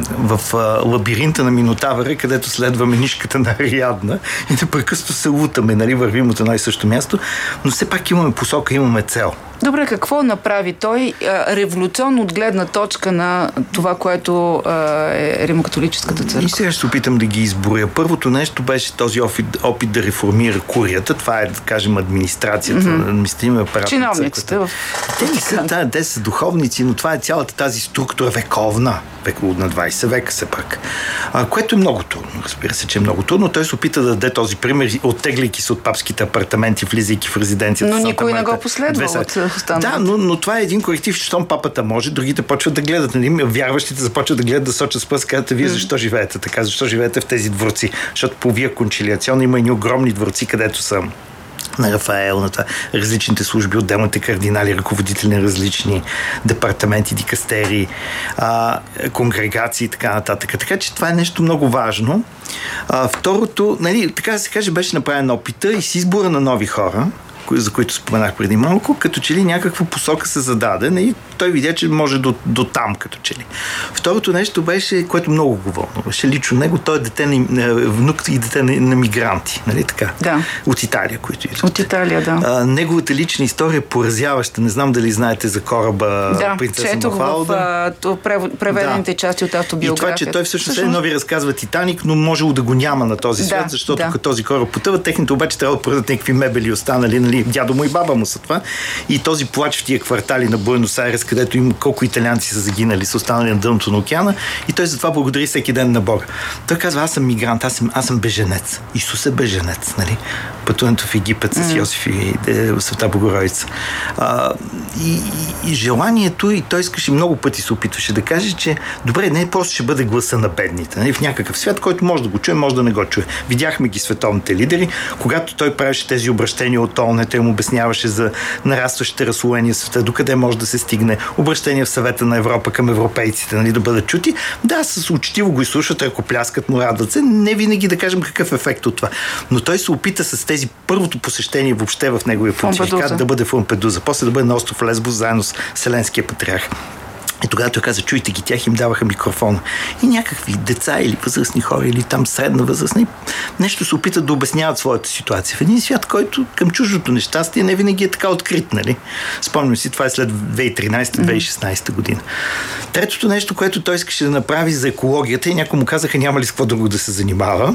S15: в а, лабиринта на Минотавъра, където следваме нишката на Ариадна и непрекъснато се лутаме, нали, вървим от едно и също място, но все пак имаме посока, имаме цел.
S2: Добре, какво направи той а, революционно от гледна точка на това, което а, е римокатолическата църква?
S15: И сега ще се опитам да ги изборя. Първото нещо беше този опит, опит да реформира курията. Това е, да кажем, администрацията, mm-hmm. административния апарат.
S2: Чиновниците в...
S15: Те не са, да, те са духовници, но това е цялата тази структура вековна, век, на двайсет века се пак. А, което е много трудно, разбира се, че е много трудно. Той се опита да даде този пример, оттегляйки се от папските апартаменти, влизайки в резиденцията.
S2: Но никой не го последва от
S15: Да, но, но това е един коректив, щом папата може, другите почват да гледат. Нали? Вярващите започват да гледат, да сочат с пръст, казват, вие защо живеете така, защо живеете в тези дворци? Защото по Вия Кончилиационна има и огромни дворци, където са на Рафаел, на това, различните служби, отделните кардинали, ръководители на различни департаменти, дикастери, а, конгрегации и така нататък. Така че това е нещо много важно. А, второто, нали, така да се каже, беше направен опита и с избора на нови хора, за които споменах преди малко, като че ли някаква посока се зададе и той видя, че може до, до там, като че ли. Второто нещо беше, което много го вълнуваше лично него, той е дете на, внук и дете на, на мигранти, нали така?
S2: Да.
S15: От Италия, които идват.
S2: От Италия, да.
S15: А, неговата лична история е поразяваща. Не знам дали знаете за кораба
S2: да,
S15: принцеса Мафалда.
S2: Да, в преведените да. части от автобиографията.
S15: И това, че той всъщност, всъщност... нови разказва Титаник, но можело да го няма на този свят, да, защото да. Като този кораб потъва, техните обаче трябва да продадат някакви мебели останали, нали, дядо му и баба му са това. И този плач в тия квартали на Буенос Айрес, където има колко италианци са загинали, са останали на дъното на океана, и той затова благодари всеки ден на Бога. Той казва, аз съм мигрант, аз съм, аз съм беженец. Исус е беженец, нали? Пътуването в Египет с Йосиф и Света Богородица. А, и, и, и желанието, и той искаше много пъти се опитваше да каже, че добре, не просто ще бъде гласа на бедните, нали? В някакъв свят, който може да го чуе, може да не го чуе. Видяхме ги световните лидери, когато той правеше тези обращения от ООН, той му обясняваше за нарастващите разслоения в света, докъде може да се стигне, обращения в Съвета на Европа към европейците, нали, да бъдат чути. Да, с учтиво го изслушват, ако пляскат, му радват се. Не винаги да кажем какъв ефект от това. Но той се опита с тези първото посещение въобще в неговия понтификат да бъде в Лампедуза, после да бъде на остров Лесбос заедно с Вселенския патриарх. И тогава той каза, чуйте ги, тях им даваха микрофона. И някакви деца или възрастни хора, или там средна възрастни, нещо се опитат да обясняват своята ситуация. В един свят, който към чуждото нещастие не винаги е така открит, нали? Спомням си, това е след две хиляди и тринайсета - две хиляди и шестнайсета година. Третото нещо, което той искаше да направи за екологията, и някои му казаха, няма ли с какво друго да се занимава.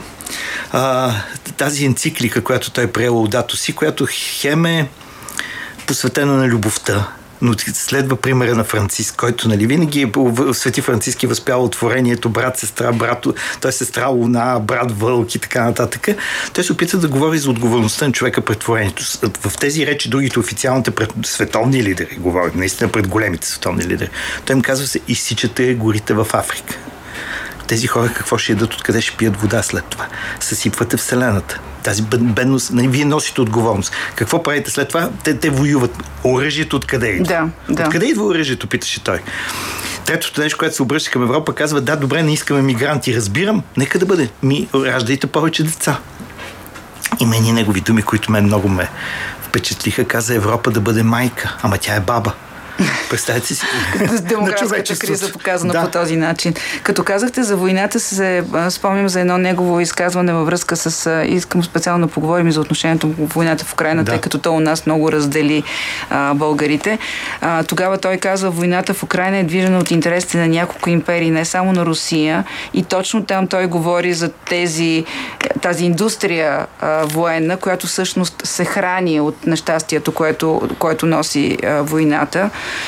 S15: А, тази енциклика, която той е приел Лаудато си, която хем е посветена на любовта, но следва примера на Франциск, който, нали, винаги е Свети Франциск е възпял творението брат, сестра, брат, той сестра Луна, брат Вълк и така нататък. Той се опитва да говори за отговорността на човека пред творението. В тези речи другите официалните пред световни лидери говорят, наистина пред големите световни лидери. Той им казва се, изсичате горите в Африка. Тези хора какво ще ядат, откъде ще пият вода след това? Съсипвате Вселената. Тази бедност, нали, вие носите отговорност. Какво правите след това? Те, те воюват. Оръжието откъде идва?
S2: Да, да.
S15: Откъде идва оръжието, питаше той. Третото нещо, което се обръща към Европа, казва, да, добре, не искаме мигранти, разбирам, нека да бъде. Ми, раждайте повече деца. Има едни негови думи, които мен много ме впечатлиха. Каза Европа да бъде майка, ама тя е баба. Представете си.
S2: Демографската криза показана да. По този начин. Като казахте за войната, се спомням за едно негово изказване във връзка с... Искам специално да поговорим за отношението в войната в Украйна, да. Тъй като то у нас много раздели а, българите. А, тогава той казва, войната в Украйна е движена от интересите на няколко империи, не само на Русия. И точно там той говори за тези, тази индустрия а, военна, която всъщност се храни от нещастието, което, което носи а, войната.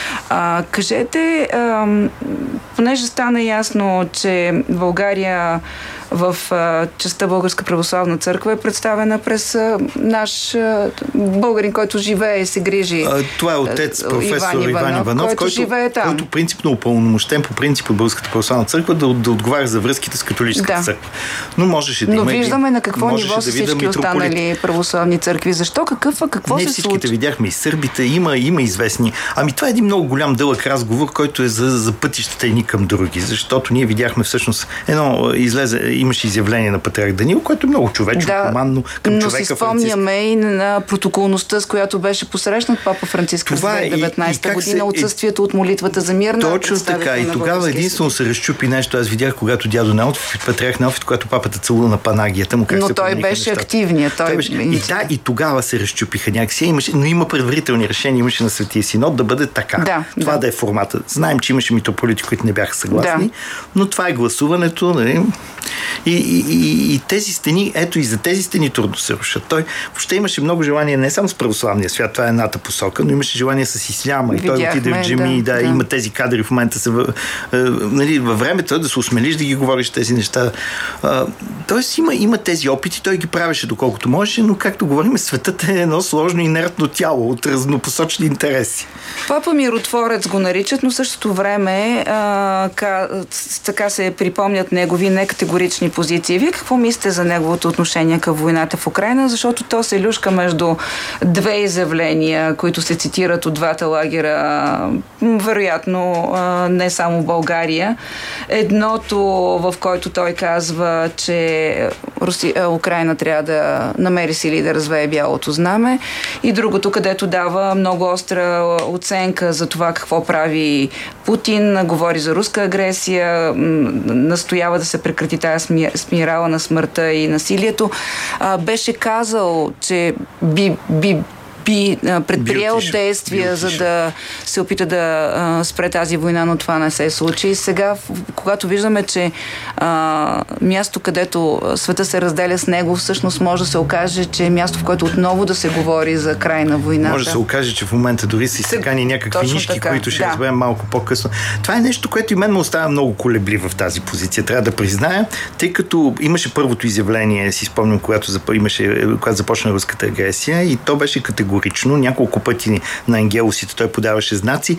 S2: А, кажете, а, понеже стана ясно, че България в а, частта Българска православна църква е представена през а, наш а, българин, който живее и се грижи. А,
S15: това е отец професор Иван Иванов, Иван Иванов който, който живее там. Който принципно упълномощен по принцип от Българската православна църква да, да отговаря за връзките с католическата да. Църква. Но можеше да
S2: Но
S15: има... Но
S2: виждаме на какво ниво са да всички останали православни църкви. Защо? Какъв, какво
S15: Не
S2: се
S15: всичките
S2: случи?
S15: Видяхме и сърбите, има, има известни. Ами това е един много голям дълъг разговор, който е за, за пътищата едни към други. Защото ние видяхме всъщност едно излезе, имаше изявление на патриарх Даниил, което е много човечно, да, хуманно към човека.
S2: Но си спомняме и на протоколността, с която беше посрещнат папа Франциск през две хиляди и деветнадесета година, се... отсъствието от молитвата за мир.
S15: Точно така. И тогава единствено се разчупи нещо. Аз видях, когато дядо Неофит, патриарх Неофит, когато папата целува на панагията му, как
S2: но
S15: се
S2: той беше активният. Той...
S15: той беше... И, да, и тогава се разчупиха някакси. Имаше, но има предварителни решения, имаше на Светия Синод да бъде така.
S2: Да,
S15: това да. да е формата. Знаем, че имаше митрополити, които не бяха съгласни, да. Но това е гласуването. Нали? И, и, и, и тези стени, ето и за тези стени трудно се рушат. Той въобще имаше много желание не само с православния свят, това е едната посока, но имаше желание с исляма. И той отиде в джами, да, да, да, има тези кадри в момента се, е, нали, във времето да се осмелиш да ги говориш тези неща. Е, тоест има, има тези опити, той ги правеше доколкото можеше, но както говорим, светът е едно сложно инертно тяло от разнопосочни интереси.
S2: Папа миротворец го наричат, но в същото време а, ка, така се припомнят негови некатегорични позиции. Вие какво мислите за неговото отношение към войната в Украйна? Защото то се люшка между две изявления, които се цитират от двата лагера, вероятно не само в България. Едното, в който той казва, че Руси... Украйна трябва да намери сили да развее бялото знаме, и другото, където дава много остра оценка за това какво прави Путин, говори за руска агресия, настоява да се прекрати тази спирала на смъртта и насилието. А, беше казал, че би, би би предприел би действия, би за да се опита да а, спре тази война, но това не се случи. И сега, когато виждаме, че а, място, където света се разделя с него, всъщност може да се окаже, че е място, в което отново да се говори за край на войната.
S15: Може да се окаже, че в момента дори са изсекани някакви нишки, които ще да. разберем малко по-късно. Това е нещо, което и мен ме оставя много колеблив в тази позиция. Трябва да призная, тъй като имаше първото изявление, си спомням, когато, имаше, когато започна руската агресия, и то беше категорично. Няколко пъти на ангелосите той подаваше знаци.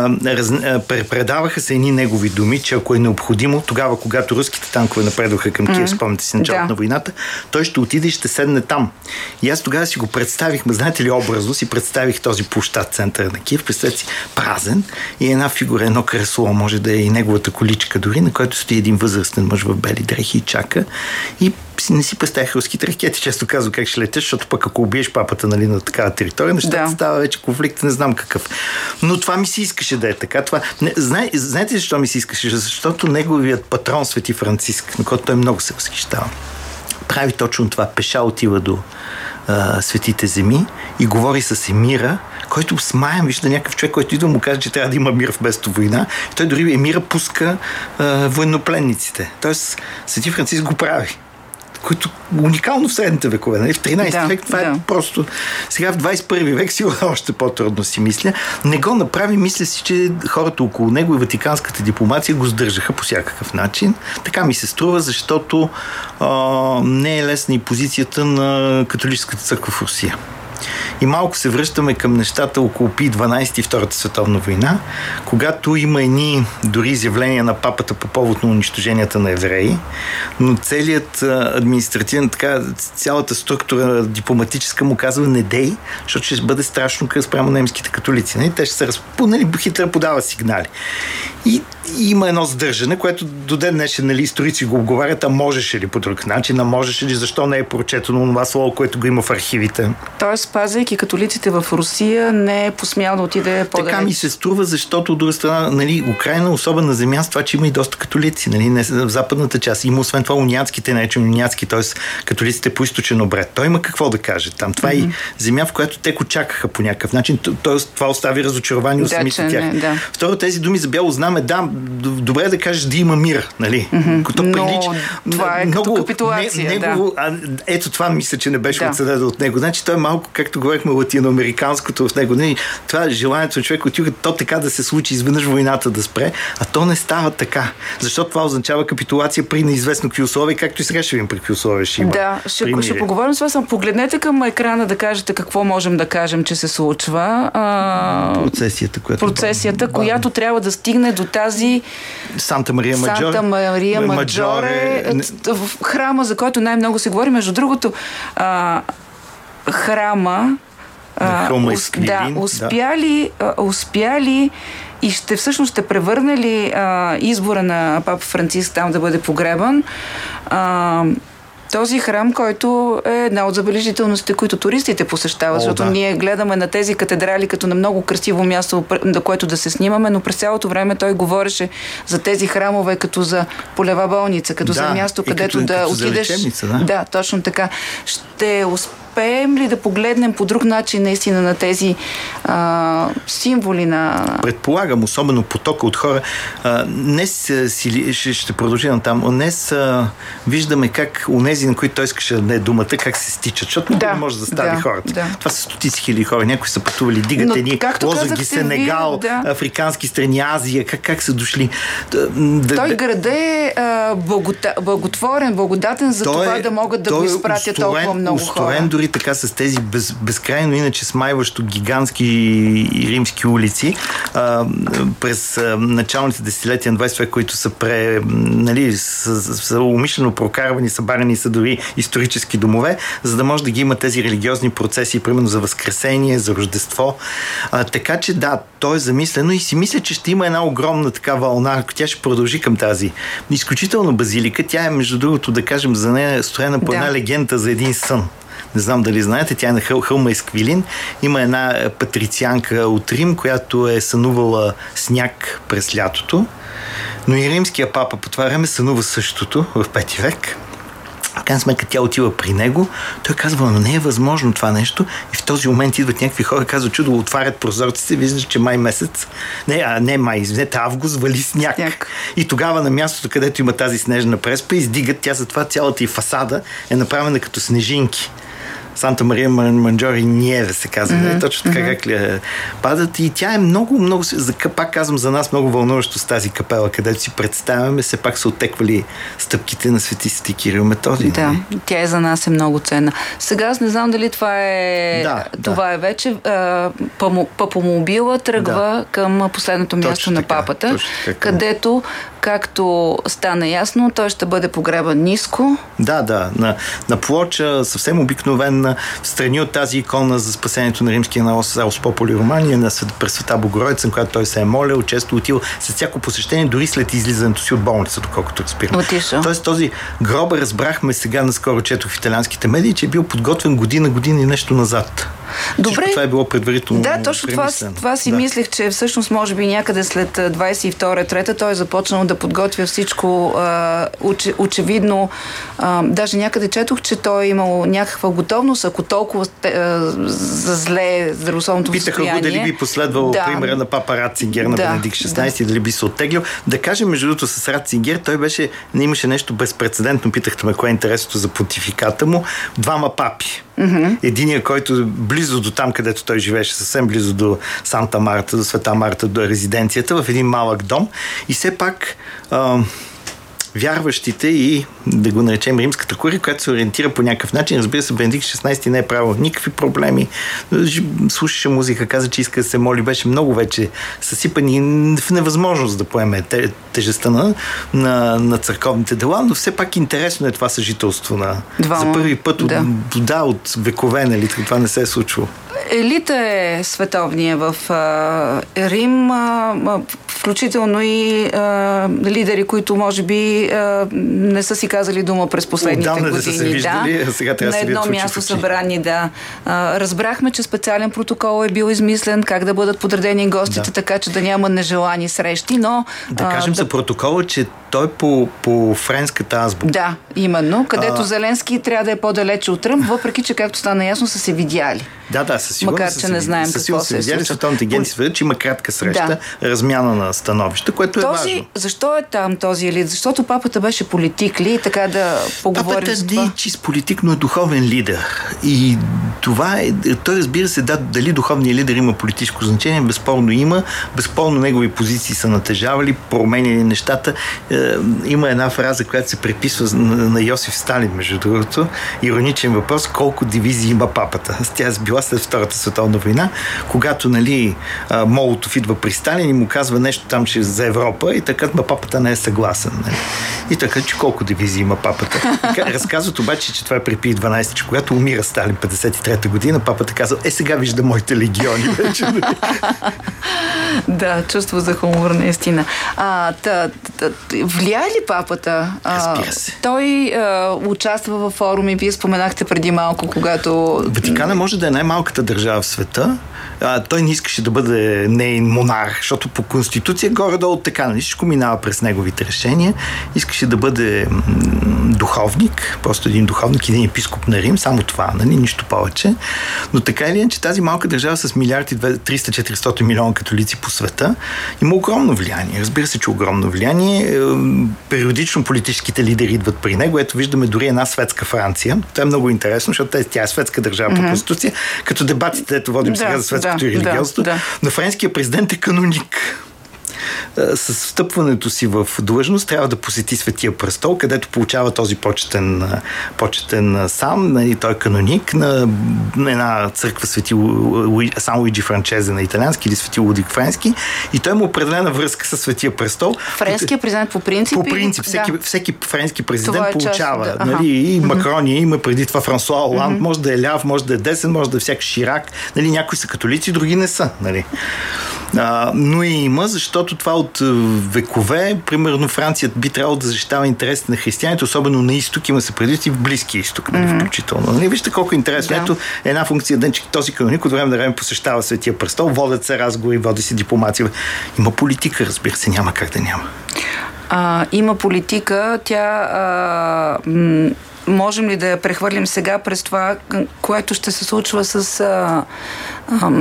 S15: Предаваха се едни негови думи, че ако е необходимо, тогава, когато руските танкове напредваха към Киев, mm-hmm. спомняте си началото да. на войната, той ще отиде и ще седне там. И аз тогава си го представих, знаете ли, образно си представих този площад център на Киев, представете си празен и една фигура, едно кресло, може да е и неговата количка дори, на който стои един възрастен мъж в бели дрехи и чака. И не си представях руските ракети, често казвам как ще летеш, защото пък ако убиеш папата, нали, на такава територия, нещата да. става вече конфликт, не знам какъв. Но това ми се искаше да е така. Това... Не, знае, знаете ли защо ми се искаше? Защото неговият патрон Свети Франциск, на който той много се възхищава, прави точно това. Пеша отива до а, светите земи и говори с емира, който смаян вижда някакъв човек, който идва му каже, че трябва да има мир вместо война. И той дори емира пуска а, военнопленниците. Тоест Свети Франциск го прави, което уникално в средните векове. Нали? В тринайсети да, век това да. е просто... Сега в двайсет и първи век сигурно още по-трудно си мисля. Не го направи, мисля си, че хората около него и ватиканската дипломация го сдържаха по всякакъв начин. Така ми се струва, защото а, не е лесна и позицията на католическата църква в Русия. И малко се връщаме към нещата около Пий дванайсети и Втората световна война, когато има едни дори изявления на папата по повод на унищоженията на евреи, но целият административен, така, цялата структура дипломатическа му казва не дей, защото ще бъде страшно спрямо немските католици. Не? Те ще се разпунали, Хитлер подава сигнали. И, и има едно сдържане, което до ден днешен, нали, историци го обговарят, а можеше ли по друг начин, а можеше ли, защо не е прочетено това слово, което го има в архивите.
S2: Тоест, спазвайки католиците в Русия, не е посмял да отиде по-далеч.
S15: Така ми се струва, защото от друга страна, нали, Украйна особена земя с това, че има и доста католици, нали, не в западната част. Има освен това униатските, наречени униатски, т.е. католиците по източен обред. Той има какво да каже там. Това mm-hmm. е земя, в която те го чакаха по някакъв начин. Т.е. това остави разочарование от да, самите тях. Не, да. Второ, тези думи за бяло знаме, да, добре да кажеш да има мир, нали?
S2: Mm-hmm. Като но прилич, това е много, като капитулация. Не, негово,
S15: да. А, ето това мисля, че не беше да. Отсъдено от него. Значи той е малко, както говорихме, латиноамериканското в него. Не, това е желанието на човек от юга, то така да се случи, изведнъж войната да спре, а то не става така. Защото това означава капитулация при неизвестно какви условия, както и сега ще видим при какви условия ще има.
S2: Да, ще, ще поговорим с вас. Погледнете към екрана да кажете какво можем да кажем, че се случва. А,
S15: процесията, която,
S2: процесията, ба, която ба, трябва да стигне до тази
S15: Санта Мария Маджоре.
S2: Санта Мария Маджоре. В храма, за който най-много се говори. Между другото, а, храма
S15: Uh,
S2: да, успяли, да. успяли и ще всъщност ще превърнали а, избора на папа Франциск там да бъде погребан. А, този храм, който е една от забележителностите, които туристите посещават, О, защото да. Ние гледаме на тези катедрали като на много красиво място, на което да се снимаме, но през цялото време той говореше за тези храмове като за полева болница, като да, за място, където
S15: като,
S2: да
S15: като
S2: отидеш.
S15: Да.
S2: да, точно така. Ще успеем ли да погледнем по друг начин наистина на тези а, символи на...
S15: Предполагам, особено потока от хора. А, днес си, ще, ще продължим там. Днес а, виждаме как унези, на които той искаше да даде думата, как се стичат, защото да, не може да стави да, хората. Да. Това са стотици хиляди хора. Някои са пътували, дигат едни лозунги, Сенегал, да. Африкански страни, Азия, как, как са дошли.
S2: Да, той града е а, благота, благотворен, благодатен за той, това да могат да го изпратят устроен, толкова много
S15: устроен,
S2: хора.
S15: Дори така с тези без, безкрайно иначе смайващо гигантски римски улици а, през а, началните десетилетия на двайсети век, които са, пре, нали, са, са умишлено прокарвани, събарани са дори исторически домове, за да може да ги има тези религиозни процеси, примерно за Възкресение, за Рождество. А, така че да, то е замислено и си мисля, че ще има една огромна така вълна, тя ще продължи към тази изключително базилика. Тя е, между другото, да кажем, за нея строена по да. Една легенда за един сън. Не знам дали знаете, тя е на хъл, хълма Есквилин. Има една патрицианка от Рим, която е сънувала сняг през лятото, но и римския папа по това време сънува същото в пети век. В крайна сметка тя отива при него, той казва, но не е възможно това нещо, и в този момент идват някакви хора, казват, чудо, отварят прозорците, виждат, че май месец, не, а не май, извинете, август вали сняг. сняг. И тогава на мястото, където има тази снежна преспа, издигат, тя затова цялата и фасада е направена като снежинки. Санта Мария Маджоре Ниеве се казва. Mm-hmm. Точно така mm-hmm. как ли падат. И тя е много, много, пак казвам за нас, много вълнуващо с тази капела, където си представяме, все пак са оттеквали стъпките на светиците Кирил Методий.
S2: Да, тя е за нас е много ценна. Сега аз не знам дали това е
S15: да,
S2: това
S15: да.
S2: е вече папомобила тръгва да. Към последното място точно на така, папата, така, където както стана ясно, той ще бъде погребан ниско.
S15: Да, да, на, на плоча, съвсем обикновена, в страни от тази икона за спасението на римския народ Аус Попули Романия, на Пресвета Богородица, на която той се е молил, често отил с всяко посещение, дори след излизането си от болница, доколкото разбирам. Тоест този гроб, разбрахме сега, наскоро четох в италианските медии, че е бил подготвен година, година и нещо назад.
S2: Добре.
S15: Всичко това е било предварително.
S2: Да, точно това, това си да. Мислех, че всъщност може би някъде след двайсет и втора трета той е започнал да подготвя всичко а, оче, очевидно. А, даже някъде четох, че той е имал някаква готовност, ако толкова а, за зле здравословното състояние.
S15: Питаха го дали би последвал да. Примера на папа Ратцингер на да. Бенедикт шестнайсети, да. Дали би се оттеглил. Да кажем, между другото, с Ратцингер, той беше, не имаше нещо безпрецедентно. Питахте ме кое е интересното за понтификата му. Двама папи. Mm-hmm. Единия, който близо до там, където той живееше, съвсем близо до Санта Марта, до Света Марта, до резиденцията, в един малък дом. И все пак а, вярващите и, да го наречем, римската курия, която се ориентира по някакъв начин. Разбира се, Бенедикт шестнайсети не е правил никакви проблеми. Слушаше музика, каза, че иска да се моли. Беше много вече съсипани в невъзможност да поеме тежестта на, на, на църковните дела, но все пак интересно е това съжителство на...
S2: Двама.
S15: За първи път
S2: да.
S15: От, да, от векове, нали, това не се е случило.
S2: Елита е световния в а, Рим, а, включително и а, лидери, които може би а, не са си казали дума през последните
S15: Отдавна
S2: години.
S15: Да са се виждали, а сега трябва
S2: на едно място събрани, да. А, разбрахме, че специален протокол е бил измислен, как да бъдат подредени гостите, да. Така че да няма нежелани срещи, но...
S15: Да а, кажем да... за протокола, че той по, по френската азбука.
S2: Да, именно, където
S15: а...
S2: Зеленски трябва да е по-далече от Тръмп, въпреки че, както стана ясно, са се видяли.
S15: Да, да, със сигурност.
S2: Макар, че не знаем
S15: със
S2: какво се е
S15: видяли, световните агенции твърдят, че има кратка среща, да. Размяна на становища, което е
S2: този,
S15: важно.
S2: Защо е там този елит? Защото папата беше политик ли? Така да поговорим
S15: папата
S2: за това.
S15: Папата не е чист политик, но е духовен лидер. И това е... Той, разбира се, да, дали духовният лидер има политическо значение, безспорно има. Безспорно негови позиции са натежавали, променяли нещата. Е, има една фраза, която се преписва на, на Йосиф Сталин, между другото. Ироничен въпрос, колко дивизии има папата. Тя е била след Втората световна война, когато, нали, Молотов идва при Сталин и му казва нещо там, че за Европа, и така, ма папата не е съгласен. Нали? И така, че колко дивизии има папата. Разказват обаче, че това е при Пий дванайсети, че когато умира Сталин петдесет и трета година, папата казва, е, сега вижда моите легиони вече.
S2: Да, чувство за хумор, наистина. А, та, та, влияе ли папата?
S15: Разбира се.
S2: Той а, участва във форуми, вие споменахте преди малко, когато...
S15: Ватикана може да е най-малката държава в света. А, той не искаше да бъде нейн монарх, защото по конституция горе-долу така, нали, всичко минава през неговите решения. Искаше да бъде м- духовник, просто един духовник, един епископ на Рим, само това, нали, нищо повече. Но така или иначе, тази малка държава с милиард и триста-четиристотин милиона католици по света има огромно влияние. Разбира се, че огромно влияние. Периодично политическите лидери идват при него. Ето виждаме дори една светска Франция. Това е много интересно, защото тя е светска държава mm-hmm. по конституция, като дебатите, ето водим да, сега за светското да, и религиозното. Да, да. Но френският президент е каноник. С встъпването си в длъжност трябва да посети Светия престол, където получава този почетен, почетен сан, и той е каноник на, на една църква Свети Сан Луиджи Франчезе на италиански или Свети Лудвиг Френски, и той има определена връзка с Светия престол.
S2: Френският президент по принцип?
S15: По принцип, всеки, да. всеки френски президент
S2: е
S15: получава.
S2: Част, да.
S15: Нали, и Макрони, има преди това Франсуа Оланд, mm-hmm. може да е ляв, може да е десен, може да е всяк Ширак. Нали, някои са католици, други не са. Нали. А, но и има, защото това от векове, примерно Франция би трябвало да защитава интересите на християните, особено на изток, има се предвид и в Близкия изток, нали, mm-hmm. включително. Нали, вижте колко интересно. Да. Ето една функция, ден, че този каноник от време на време посещава Светия престол, водят се разговори, води се дипломация. Има политика, разбира се, няма как да няма.
S2: А, има политика, тя... А, м- можем ли да я прехвърлим сега през това, което ще се случва с... А, а,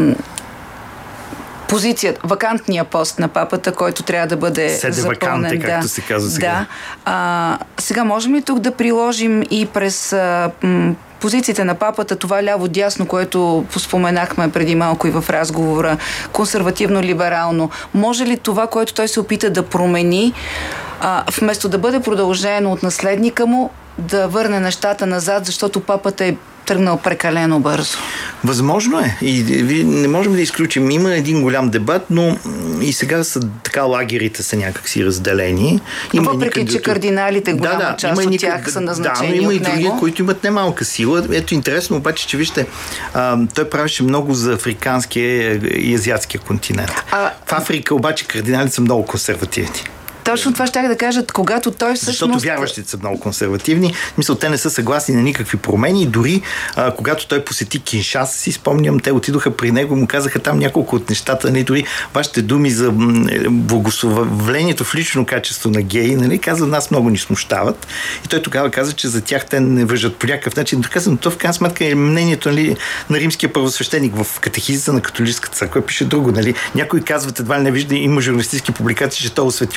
S2: позицията, вакантния пост на папата, който трябва да бъде
S15: Седе
S2: запълнен.
S15: Ваканте,
S2: да,
S15: както се казва сега.
S2: Да. А, сега можем ли тук да приложим и през а, м, позициите на папата, това ляво-дясно, което споменахме преди малко и в разговора, консервативно-либерално. Може ли това, което той се опита да промени, а, вместо да бъде продължено от наследника му, да върне нещата назад, защото папата е тръгнал прекалено бързо?
S15: Възможно е. И не можем да изключим. Има един голям дебат, но и сега са така, лагерите са някакси разделени.
S2: Има Въпреки, никъде, че кардиналите, голяма да, да, част от никъде, тях са назначени.
S15: Да, но има
S2: и
S15: други,
S2: него.
S15: които имат немалка сила. Ето интересно обаче, че вижте, а, той правеше много за африканския и азиатския континент. А, в Африка обаче кардиналите са много консервативни.
S2: Точно това щях да кажат, когато той всъщност...
S15: Защото вярващите са много консервативни. Мисля, те не са съгласни на никакви промени. Дори а, когато той посети Киншаса, си спомням, те отидоха при него, му казаха там няколко от нещата, нали, дори вашите думи за благословлението в лично качество на геи, нали, каза, нас много ни смущават. И той тогава каза, че за тях те не въжат по някакъв начин. Доказано, то в крайна сметка е мнението, нали, на римския първосвещеник в катехизата на католическата църква. Пише друго. Нали. Някой казват, едва ли не вижда, има журналистически публикации, че той осветил гей брак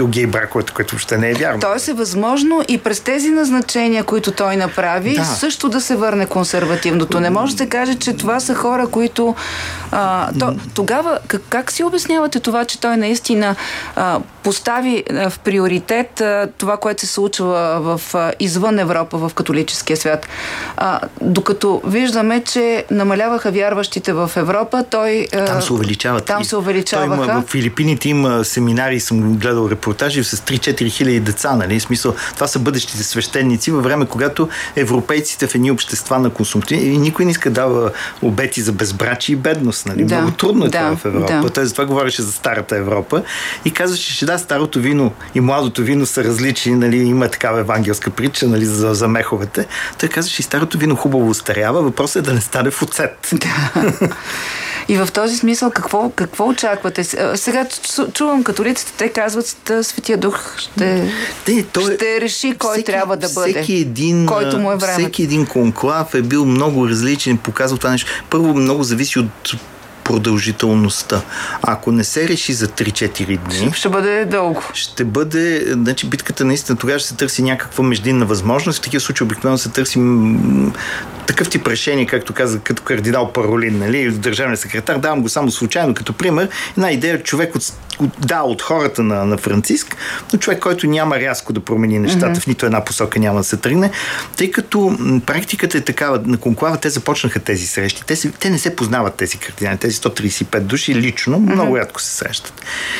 S15: браковете, което въобще не е вярно.
S2: Тоест е възможно и през тези назначения, които той направи, да. също да се върне консервативното. Не може да се каже, че това са хора, които... А, то, тогава, как, как си обяснявате това, че той наистина а, постави а, в приоритет а, това, което се случва в, а, извън Европа, в католическия свят? А, докато виждаме, че намаляваха вярващите в Европа, той... А,
S15: там се увеличават.
S2: Там се увеличаваха.
S15: Той има, в Филипините има семинари, съм гледал репортажи с три-четири хиляди деца, нали? В смисъл, това са бъдещите свещеници във време, когато европейците в едни общества на консумативни и никой не иска да дава обети за безбрачие и бедност, нали? Да, много трудно е да, това в Европа. Да. Той затова говореше за старата Европа и казваше, че да, старото вино и младото вино са различни, нали? Има такава евангелска притча, нали? за, за меховете. Той казваше, и старото вино хубаво устарява, въпросът е да не стане в оцет.
S2: Да. И в този смисъл, какво, какво очаквате? Сега чувам католиците, те казват, Светия Дух ще,
S15: Те, той,
S2: ще реши кой всеки, трябва да бъде,
S15: всеки един,
S2: който му е време.
S15: Всеки един конклав е бил много различен, показал това нещо. Първо много зависи от продължителността. Ако не се реши за три-четири дни...
S2: Ще бъде дълго.
S15: Ще бъде... Значи битката наистина тогава ще се търси някаква междинна възможност. В такива случаи обикновено се търси м- такъв тип решение, както каза, като кардинал Паролин, нали, държавен секретар. Давам го само случайно като пример. Една идея, човек от, от, да, от хората на, на Франциск, но човек, който няма рязко да промени нещата, mm-hmm. в нито една посока няма да се тръгне. Тъй като практиката е такава, на конклава те започнаха тези срещи. Те, се, те не се познават тези кардинали, тези сто тридесет и пет души лично, mm-hmm. много рядко се срещат.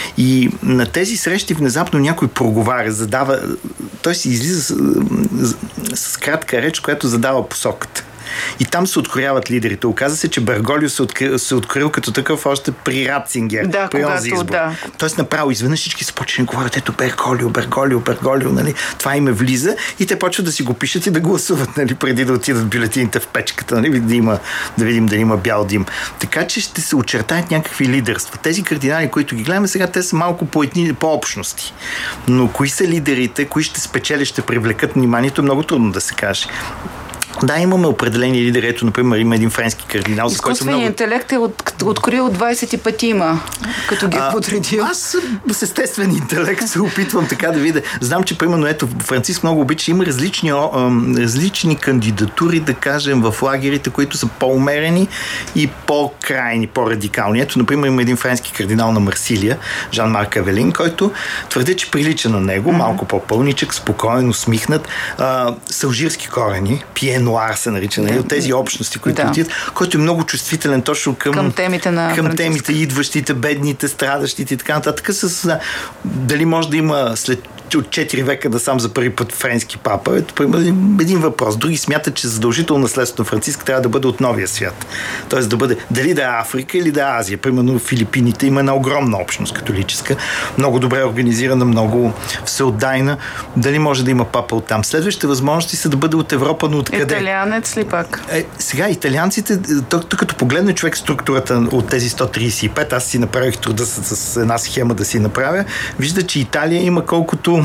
S15: И на тези срещи внезапно някой проговаря, задава, той си излиза с, с, с кратка реч, която задава посоката. И там се открояват лидерите. Оказа се, че Берголио се, откри, се открил като такъв още при Ратцингер.
S2: Да,
S15: при
S2: когато, избор. Да.
S15: Тоест направо изведнъж всички се почне да говорят, ето Берголио, Берголио, Берголио, нали? Това име влиза и те почват да си го пишат и да гласуват, нали? Преди да отидат бюлетините в печката, нали? Да, има, да видим дали има бял дим. Така че ще се очертаят някакви лидерства. Тези кардинали, които ги гледаме сега, те са малко по етни, по общности. Но кои са лидерите, кои ще спечели, ще привлекат вниманието, е много трудно да се каже. Да, имаме определени лидери. Ето, например, има един френски кардинал.
S2: Изкуственият много... интелект е от, открил двайсет и пет има, като ги е подредил.
S15: Аз с естествен интелект се опитвам така да видя. Знам, че, примерно, ето, Франциск много обича. Има различни, различни кандидатури, да кажем, в лагерите, които са по-умерени и по-крайни, по-радикални. Ето, например, има един френски кардинал на Марсилия, Жан-Марк Авелин, който твърди, че прилича на него, mm-hmm. малко по-пълничък, спокоен, усмихнат, а, с алжирски корени, пиен нуар се нарича, нали, от тези общности, които да. отидат, който е много чувствителен точно към,
S2: към темите на
S15: към темите, идващите, бедните, страдащите и така нататък. С, а, дали може да има след от четири века да сам за първи път френски папа. Ето, примерно, един въпрос. Други смятат, че задължително наследството на Франциск трябва да бъде от новия свят. Тоест да бъде дали да е Африка или да е Азия. Примерно в Филипините има една огромна общност католическа, много добре организирана, много всеотдайна. Дали може да има папа от там? Следващите възможности са да бъде от Европа, но откъде?
S2: Италианец ли пак?
S15: Е, сега италианците, тук като погледне човек структурата от тези сто тридесет и пет, аз си направих труда с, с една схема да си направя, вижда, че Италия има колкото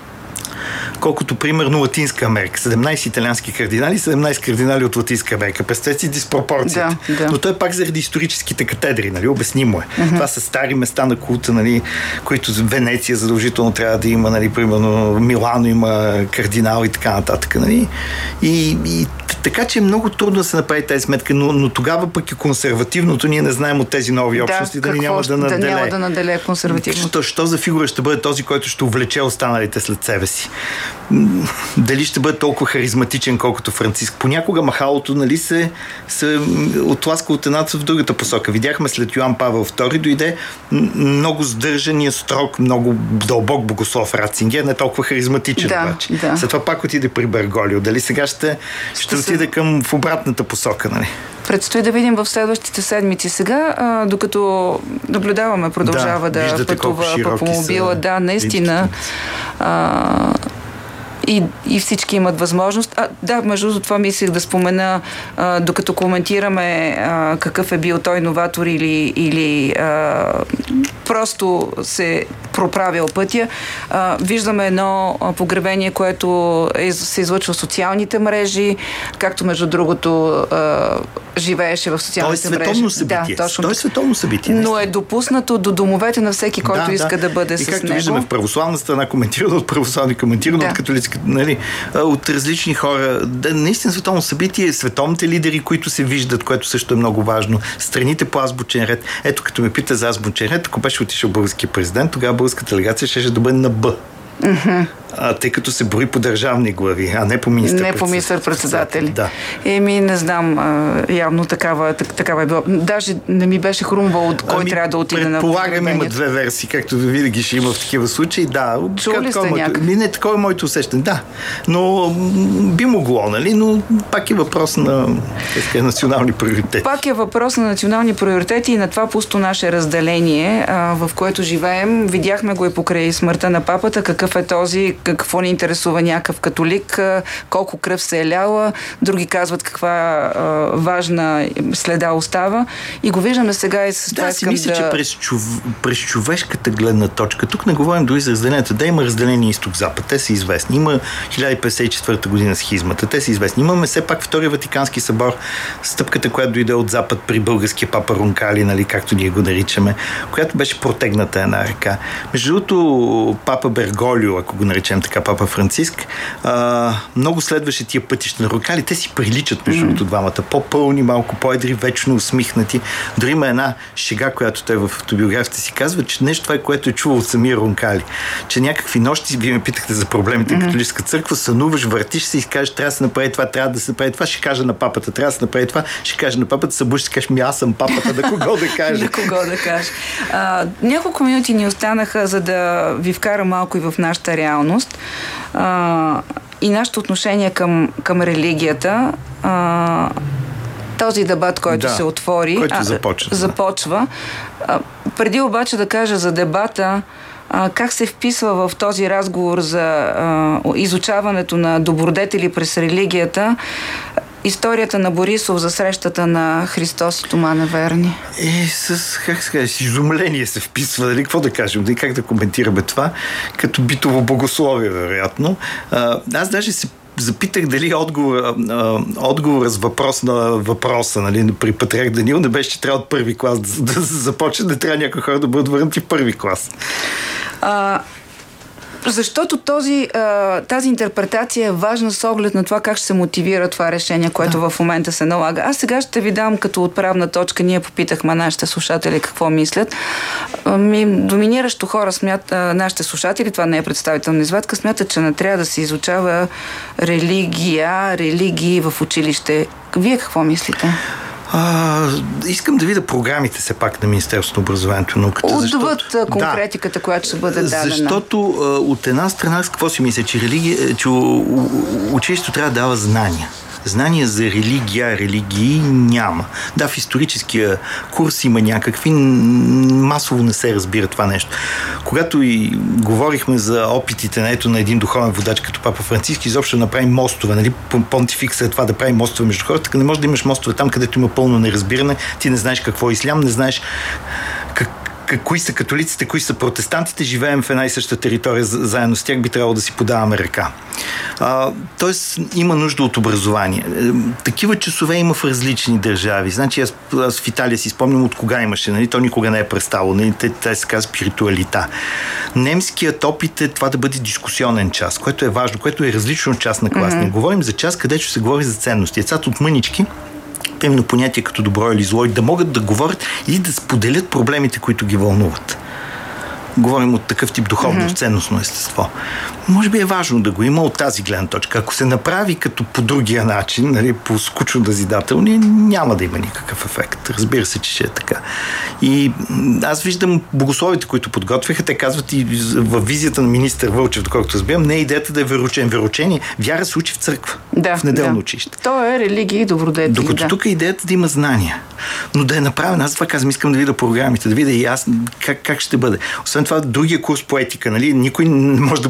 S15: колкото примерно Латинска Америка. седемнайсет италиански кардинали, седемнайсет кардинали от Латинска Америка. Представете си диспропорцията.
S2: Да, да.
S15: Но той е пак заради историческите катедри, нали? Обяснимо е.
S2: Mm-hmm.
S15: Това са стари места на култа, нали? Които Венеция задължително трябва да има, нали? Примерно Милано има кардинал и така нататък. Нали? И, и така че е много трудно да се направи тази сметка, но, но тогава пък и консервативното ние не знаем от тези нови общности,
S2: да,
S15: дали няма да наделе.
S2: Да няма да наделе консервативното.
S15: Що, що за фигура ще бъде този, който ще увлече останалите след себе си? Дали ще бъде толкова харизматичен, колкото Франциск? Понякога махалото, нали, се, се отласка от едната в другата посока. Видяхме след Йоан Павел втори дойде много сдържания, строг, много дълбок богослов Ратцингер, не толкова харизматичен
S2: да,
S15: обаче.
S2: Да.
S15: След това пак отиде при Берголио. Дали сега ще, ще, ще отиде се... към в обратната посока, нали?
S2: Предстои да видим в следващите седмици. Сега, а, докато наблюдаваме, продължава да, да пътува по мобила. Да, наистина. А, и, и всички имат възможност. А, да, между това мислех да спомена, а, докато коментираме а, какъв е бил той новатор или, или а, просто се проправил пътя. А, виждаме едно погребение, което е, се излъчва в социалните мрежи, както между другото а, живееше в социалните мрежи.
S15: То е световно събитие.
S2: Да, точно.
S15: То е световно събитие.
S2: Но е допуснато до домовете на всеки, който
S15: да,
S2: иска да, да бъде
S15: и
S2: с него.
S15: И както виждаме в православна страна, коментирано от православни, коментирано да. от католици, нали, от различни хора. Да, наистина световно събитие, световните лидери, които се виждат, което също е много важно. Страните по азбучен ред. Ето, като ме пита за азбучен ред, ако беше отишъл български президент, тогава българската делегация ще да бъде на Б.
S2: Mm-hmm.
S15: А, тъй като се бори по държавни глави, а не по министър-председатели.
S2: Не по министър-председатели.
S15: Да.
S2: Еми, не знам, а, явно такава, так, такава е било. Даже не ми беше хрумвало от кой ами, трябва да отиде на
S15: предполагам, има две версии, както винаги ще има в такива случаи. Да.
S2: Чули сте някак?
S15: Не, такова е моето усещане. Да. Но би могло, нали? Но пак е въпрос на ска, национални приоритети.
S2: Пак е въпрос на национални приоритети и на това пусто наше разделение, а, в което живеем. Видяхме го и покрай смъртта на папата, какъв е този, какво ни интересува някакъв католик, колко кръв се е ляла, други казват каква а, важна следа остава. И го виждаме сега и с това
S15: да,
S2: искам
S15: мисля,
S2: да...
S15: че през, чов... през човешката гледна точка, тук не говорим дори за разделението, да има разделение изток-запад, те са известни. Има хиляда петдесет и четвърта година схизмата, те са известни. Имаме все пак Втория Ватикански събор, стъпката, която дойде от запад при българския папа Ронкали, нали, както ние го наричаме, която беше протегната една ръка. Между другото, папа Берголио, ако го наречем така, папа Франциск, а, много следваше тия пътища на Ронкали. Те си приличат между другото mm. двамата. По-пълни, малко по-едри, вечно усмихнати. Дори има една шега, която той в автобиографията си казва, че нещо това е, което е чувал от самия Ронкали. Че някакви нощи, вие ме питахте за проблемите на mm. католическа църква, сънуваш, въртиш се и кажеш, трябва да се направи това, трябва да се направи това, ще кажа на папата, трябва да се направи това, ще кажа на папата, събудиш, ще кажеш, ми аз съм папата, да кого да кажа.
S2: Да кого да кажа. А, няколко минути ни останаха, за да ви вкара малко и в нашата реалност. А, и нашето отношение към, към религията. А, този дебат, който
S15: да,
S2: се отвори,
S15: който
S2: а,
S15: започва.
S2: започва. А, преди обаче да кажа за дебата, а, как се вписва в този разговор за а, изучаването на добродетели през религията, историята на Борисов за срещата на Христос и Тома Неверни.
S15: Е, с, как се каже, с изумление се вписва, нали? Какво да кажем, да и как да коментираме това, като битово богословие, вероятно. А, аз даже се запитах дали отговор, а, отговор с въпрос на въпроса, нали, при Патриарх Даниил не беше, че трябва от първи клас да, да започне, да трябва някои хора да бъдат върнати в първи клас.
S2: А, защото този, тази интерпретация е важна с оглед на това как ще се мотивира това решение, което да. в момента се налага. Аз сега ще ви дам като отправна точка. Ние попитахме нашите слушатели какво мислят. Ми, доминиращо хора смят, нашите слушатели, това не е представителна извадка, смятат, че не трябва да се изучава религия, религии в училище. Вие какво мислите?
S15: А, искам да видя програмите все пак на Министерството на образованието и науката.
S2: Отвъд защото, конкретиката, да, която ще бъде дадена.
S15: Защото от една страна, с какво си мисля, че, религия, че училището трябва да дава знания. Знания за религия, религии няма. Да, в историческия курс има някакви, масово не се разбира това нещо. Когато и говорихме за опитите на ето на един духовен водач като папа Франциск, изобщо да направи мостове, нали, понтифик след това да прави мостове между хората, така не можеш да имаш мостове там, където има пълно неразбиране, ти не знаеш какво е ислям, не знаеш как кои са католиците, кои са протестантите, живеем в една и съща територия, заедно с тях би трябвало да си подаваме ръка. А, тоест има нужда от образование. Такива часове има в различни държави. Значи аз, аз в Италия си спомням от кога имаше, нали? То никога не е преставало. Нали? Те, те се казва спиритуалита. Немският опит е това да бъде дискусионен час, което е важно, което е различно от час на клас. Mm-hmm. Не говорим за час, където се говори за ценности. Децата от мънички, именно понятие като добро или зло, и да могат да говорят или да споделят проблемите, които ги вълнуват. Говорим от такъв тип духовно, mm-hmm. ценностно естество. Може би е важно да го има от тази гледна точка. Ако се направи като по другия начин, нали, по скучно назидателни, няма да има никакъв ефект. Разбира се, че ще е така. И аз виждам богословите, които подготвяха, те казват и във визията на министър Вълчев, доколкото разбирам, не е идеята да е вероучен. Вероучение, вяра се учи в църква,
S2: да,
S15: в неделно
S2: да.
S15: училище.
S2: То е религия и добродетели.
S15: Докато
S2: да.
S15: тук е идеята да има знания. Но да е направена, аз това казвам, искам да видя програмите, да видя и аз как, как ще бъде. Освен това, другия курс по етика, нали, никой не може да бъде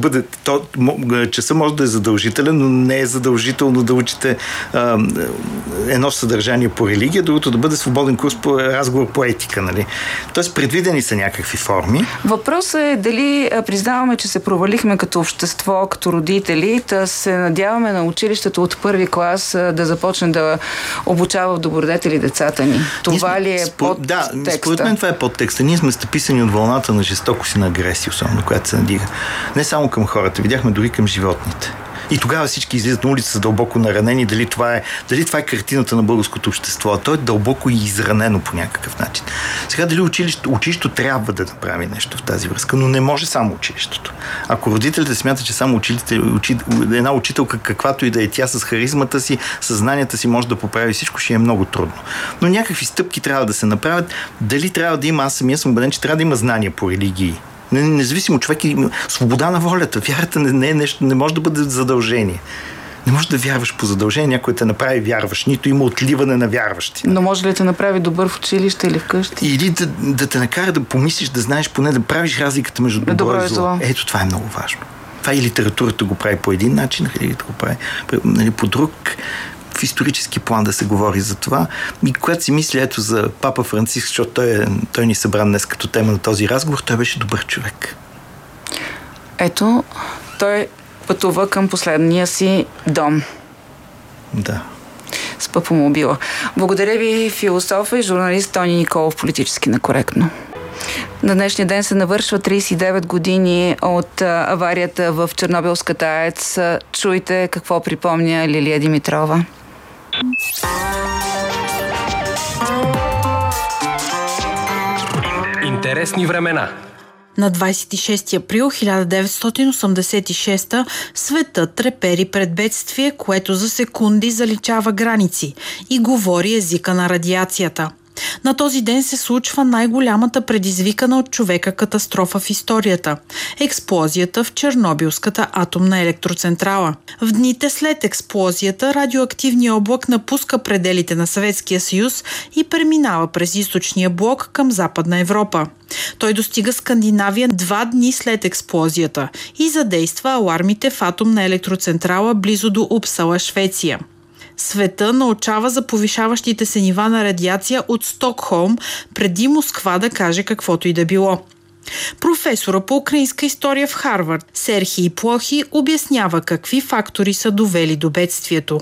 S15: То, часа може да е задължителен, но не е задължително да учите а, едно съдържание по религия, другото да бъде свободен курс по разговор по етика. Нали? Тоест, предвидени са някакви форми.
S2: Въпросът е дали признаваме, че се провалихме като общество, като родители, да се надяваме на училището от първи клас да започне да обучава в добродетели децата ни. Това сме, ли е спо... подтекста?
S15: Да, според мен това е подтекста. Ние сме стъписани от вълната на жестокост и на агресия, особено, която се надига. Не само към хората, видяхме дори към животните. И тогава всички излизат на улица дълбоко наранени. Дали това е, дали това е картината на българското общество? А то е дълбоко и изранено по някакъв начин. Сега дали училището, училището трябва да направи нещо в тази връзка, но не може само училището. Ако родителите смятат, че само учителите, учи, една учителка, каквато и да е тя, с харизмата си, съзнанията си може да поправи всичко, ще е много трудно. Но някакви стъпки трябва да се направят. Дали трябва да има, аз самия съм убеден, че трябва да има знания по религии. Независимо, човек има свобода на волята. Вярата не, не е нещо, не може да бъде задължение. Не може да вярваш по задължение, някой те направи вярваш. Нито има отливане на вярващи.
S2: Но може ли да те направи добър в училище или вкъщи?
S15: Или да, да те накара да помислиш, да знаеш, поне да правиш разликата между добро, добро и зло. зло. Ето, това е много важно. Това и литературата го прави по един начин, религията го прави нали, по друг. В исторически план да се говори за това. И когато си мисля ето за Папа Франциск, защото той, е, той ни събра днес като тема на този разговор, той беше добър човек.
S2: Ето, той пътува към последния си дом.
S15: Да.
S2: С папомобила. Благодаря ви, философ и журналист Тони Николов, политически некоректно. На днешния ден се навършва трийсет и девет години от аварията в Чернобилската АЕЦ. Чуйте какво припомня Лилия Димитрова.
S1: Интересни времена.
S16: На двадесет и шести април хиляда деветстотин осемдесет и шеста светът трепери пред бедствие, което за секунди заличава граници и говори езика на радиацията. На този ден се случва най-голямата предизвикана от човека катастрофа в историята – експлозията в Чернобилската атомна електроцентрала. В дните след експлозията радиоактивният облак напуска пределите на Съветския съюз и преминава през източния блок към Западна Европа. Той достига Скандинавия два дни след експлозията и задейства алармите в атомна електроцентрала близо до Упсала, Швеция. Света научава за повишаващите се нива на радиация от Стокхолм, преди Москва да каже каквото и да било. Професора по украинска история в Харвард Серхий Плохи обяснява какви фактори са довели до бедствието.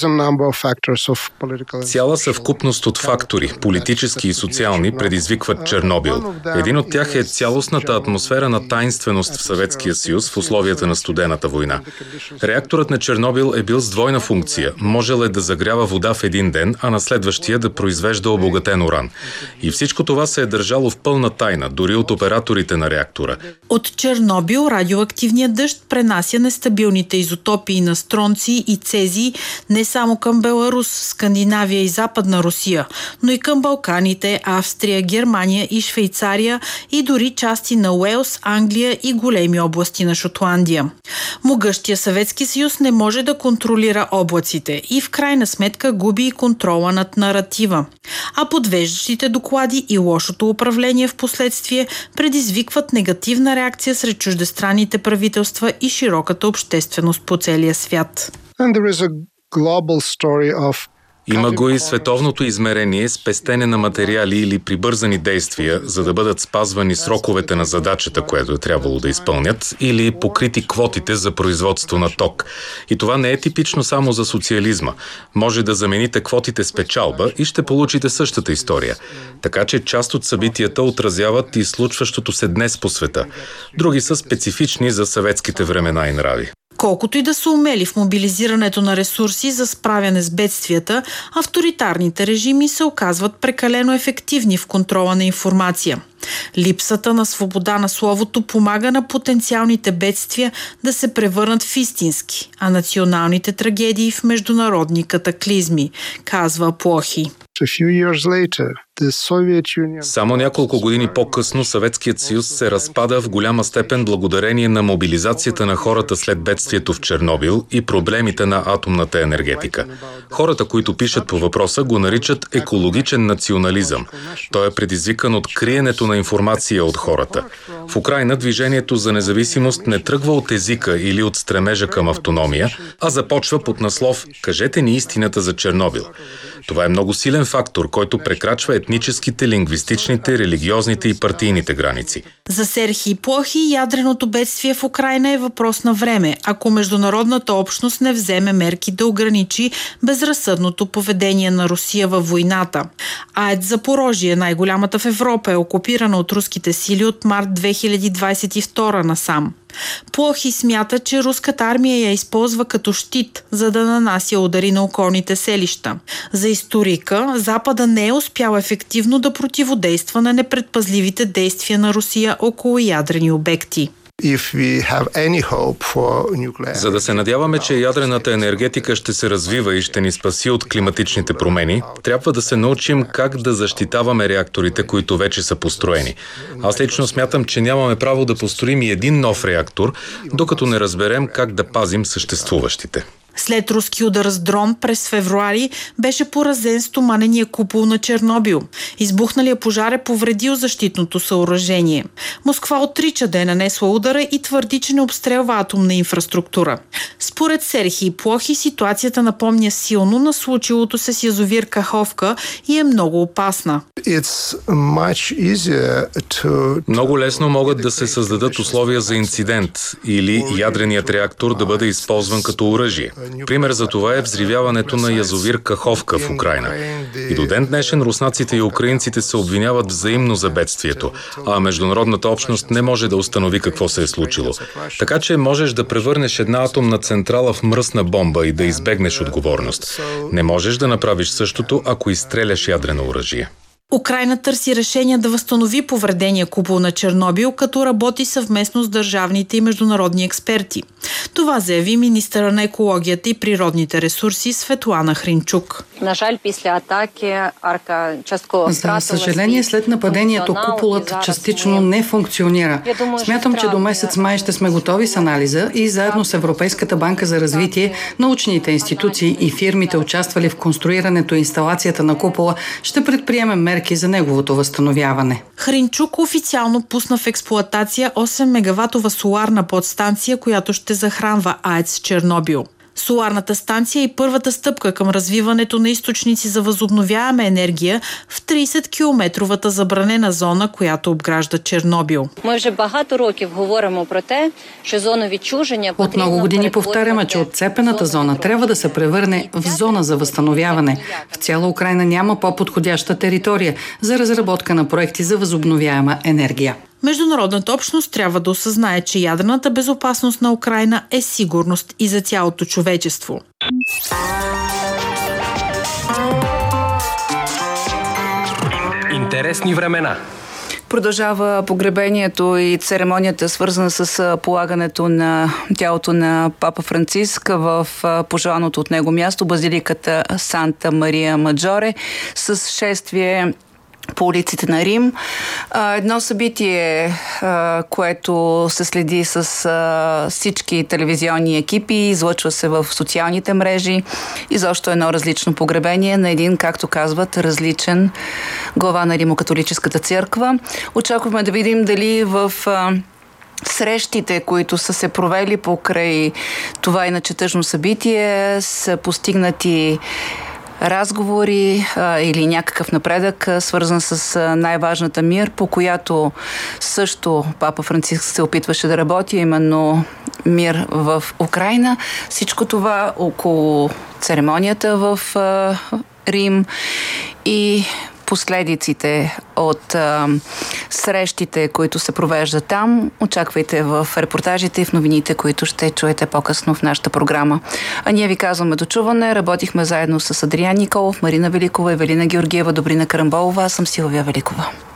S17: Цяла съвкупност от фактори, политически и социални, предизвикват Чернобил. Един от тях е цялостната атмосфера на таинственост в Съветския съюз в условията на студената война. Реакторът на Чернобил е бил с двойна функция. Можел е да загрява вода в един ден, а на следващия да произвежда обогатен уран. И всичко това се е държало в пълна тайна, дори от оператори на реактора.
S16: От Чернобил радиоактивният дъжд пренася нестабилните изотопии на стронци и цезий не само към Беларус, Скандинавия и Западна Русия, но и към Балканите, Австрия, Германия и Швейцария и дори части на Уелс, Англия и големи области на Шотландия. Могъщия Съветски съюз не може да контролира облаците и в крайна сметка губи и контрола над наратива. А подвеждащите доклади и лошото управление в последствие предизвикват негативна реакция сред чуждестранните правителства и широката общественост по целия свят.
S17: Има го и световното измерение с пестене на материали или прибързани действия, за да бъдат спазвани сроковете на задачата, което е трябвало да изпълнят, или покрити квотите за производство на ток. И това не е типично само за социализма. Може да замените квотите с печалба и ще получите същата история. Така че част от събитията отразяват и случващото се днес по света. Други са специфични за съветските времена и нрави.
S16: Колкото и да са умели в мобилизирането на ресурси за справяне с бедствията, авторитарните режими се оказват прекалено ефективни в контрола на информация. Липсата на свобода на словото помага на потенциалните бедствия да се превърнат в истински, а националните трагедии в международни катаклизми, казва Плохи.
S17: Само няколко години по-късно Съветският съюз се разпада в голяма степен благодарение на мобилизацията на хората след бедствието в Чернобил и проблемите на атомната енергетика. Хората, които пишат по въпроса, го наричат екологичен национализъм. Той е предизвикан от криенето на информация от хората. В Украйна движението за независимост не тръгва от езика или от стремежа към автономия, а започва под наслов «Кажете ни истината за Чернобил». Това е много силен фактор, който прекрачва етническите, лингвистичните, религиозните и партийните граници.
S16: За Серхий Плохий ядреното бедствие в Украйна е въпрос на време, ако международната общност не вземе мерки да ограничи безразсъдното поведение на Русия във войната. АЕЦ Запорожие, най-голямата в Европа, е окупирана от руските сили от март две хиляди двадесет и втора насам. Плохий смята, че руската армия я използва като щит, за да нанася удари на околните селища. За историка, Запада не е успял ефективно да противодейства на непредпазливите действия на Русия около ядрени обекти.
S17: За да се надяваме, че ядрената енергетика ще се развива и ще ни спаси от климатичните промени, трябва да се научим как да защитаваме реакторите, които вече са построени. Аз лично смятам, че нямаме право да построим и един нов реактор, докато не разберем как да пазим съществуващите.
S16: След руски удар с дрон през февруари беше поразен стоманения купол на Чернобил. Избухналият пожар е повредил защитното съоръжение. Москва отрича да е нанесла удара и твърди, че не обстрелва атомна инфраструктура. Според Серхий Плохий ситуацията напомня силно на случилото се с язовир Каховка и е много опасна.
S17: Много лесно могат да се създадат условия за инцидент или ядреният реактор да бъде използван като оръжие. Пример за това е взривяването на язовир Каховка в Украйна. И до ден днешен руснаците и украинците се обвиняват взаимно за бедствието, а международната общност не може да установи какво се е случило. Така че можеш да превърнеш една атомна централа в мръсна бомба и да избегнеш отговорност. Не можеш да направиш същото, ако изстреляш ядрено оръжие.
S16: Украйна търси решение да възстанови повредения купол на Чернобил, като работи съвместно с държавните и международни експерти. Това заяви министъра на екологията и природните ресурси Светлана Хринчук.
S18: За съжаление, след нападението куполът частично не функционира. Смятам, че до месец май ще сме готови с анализа и заедно с Европейската банка за развитие, научните институции и фирмите, участвали в конструирането и инсталацията на купола, ще предприемем мерки за неговото възстановяване.
S16: Хринчук официално пусна в експлоатация осем мегаватова соларна подстанция, която ще захранва АЕЦ Чернобил. Соларната станция е първата стъпка към развиването на източници за възобновяема енергия в тридесеткилометровата забранена зона, която обгражда Чернобил.
S18: От много години повтаряме, че отцепената зона трябва да се превърне в зона за възстановяване. В цяла Украйна няма по-подходяща територия за разработка на проекти за възобновяема енергия.
S16: Международната общност трябва да осъзнае, че ядрената безопасност на Украйна е сигурност и за цялото човечество.
S1: Интересни времена.
S2: Продължава погребението и церемонията, свързана с полагането на тялото на Папа Франциск в пожеланото от него място, базиликата Санта Мария Маджоре, с шествие по улиците на Рим. Едно събитие, което се следи с всички телевизионни екипи, излъчва се в социалните мрежи и защо едно различно погребение на един, както казват, различен глава на Римокатолическата църква. Очакваме да видим дали в срещите, които са се провели покрай това иначе тъжно събитие, са постигнати разговори а, или някакъв напредък, а, свързан с а, най-важната мир, по която също Папа Франциск се опитваше да работи, именно мир в Украйна. Всичко това около церемонията в а, Рим и последиците от а, срещите, които се провеждат там. Очаквайте в репортажите и в новините, които ще чуете по-късно в нашата програма. А ние ви казваме до чуване. Работихме заедно с Адриан Николов, Марина Великова, Евелина Георгиева, Добрина Карамболова. Аз съм Силвия Великова.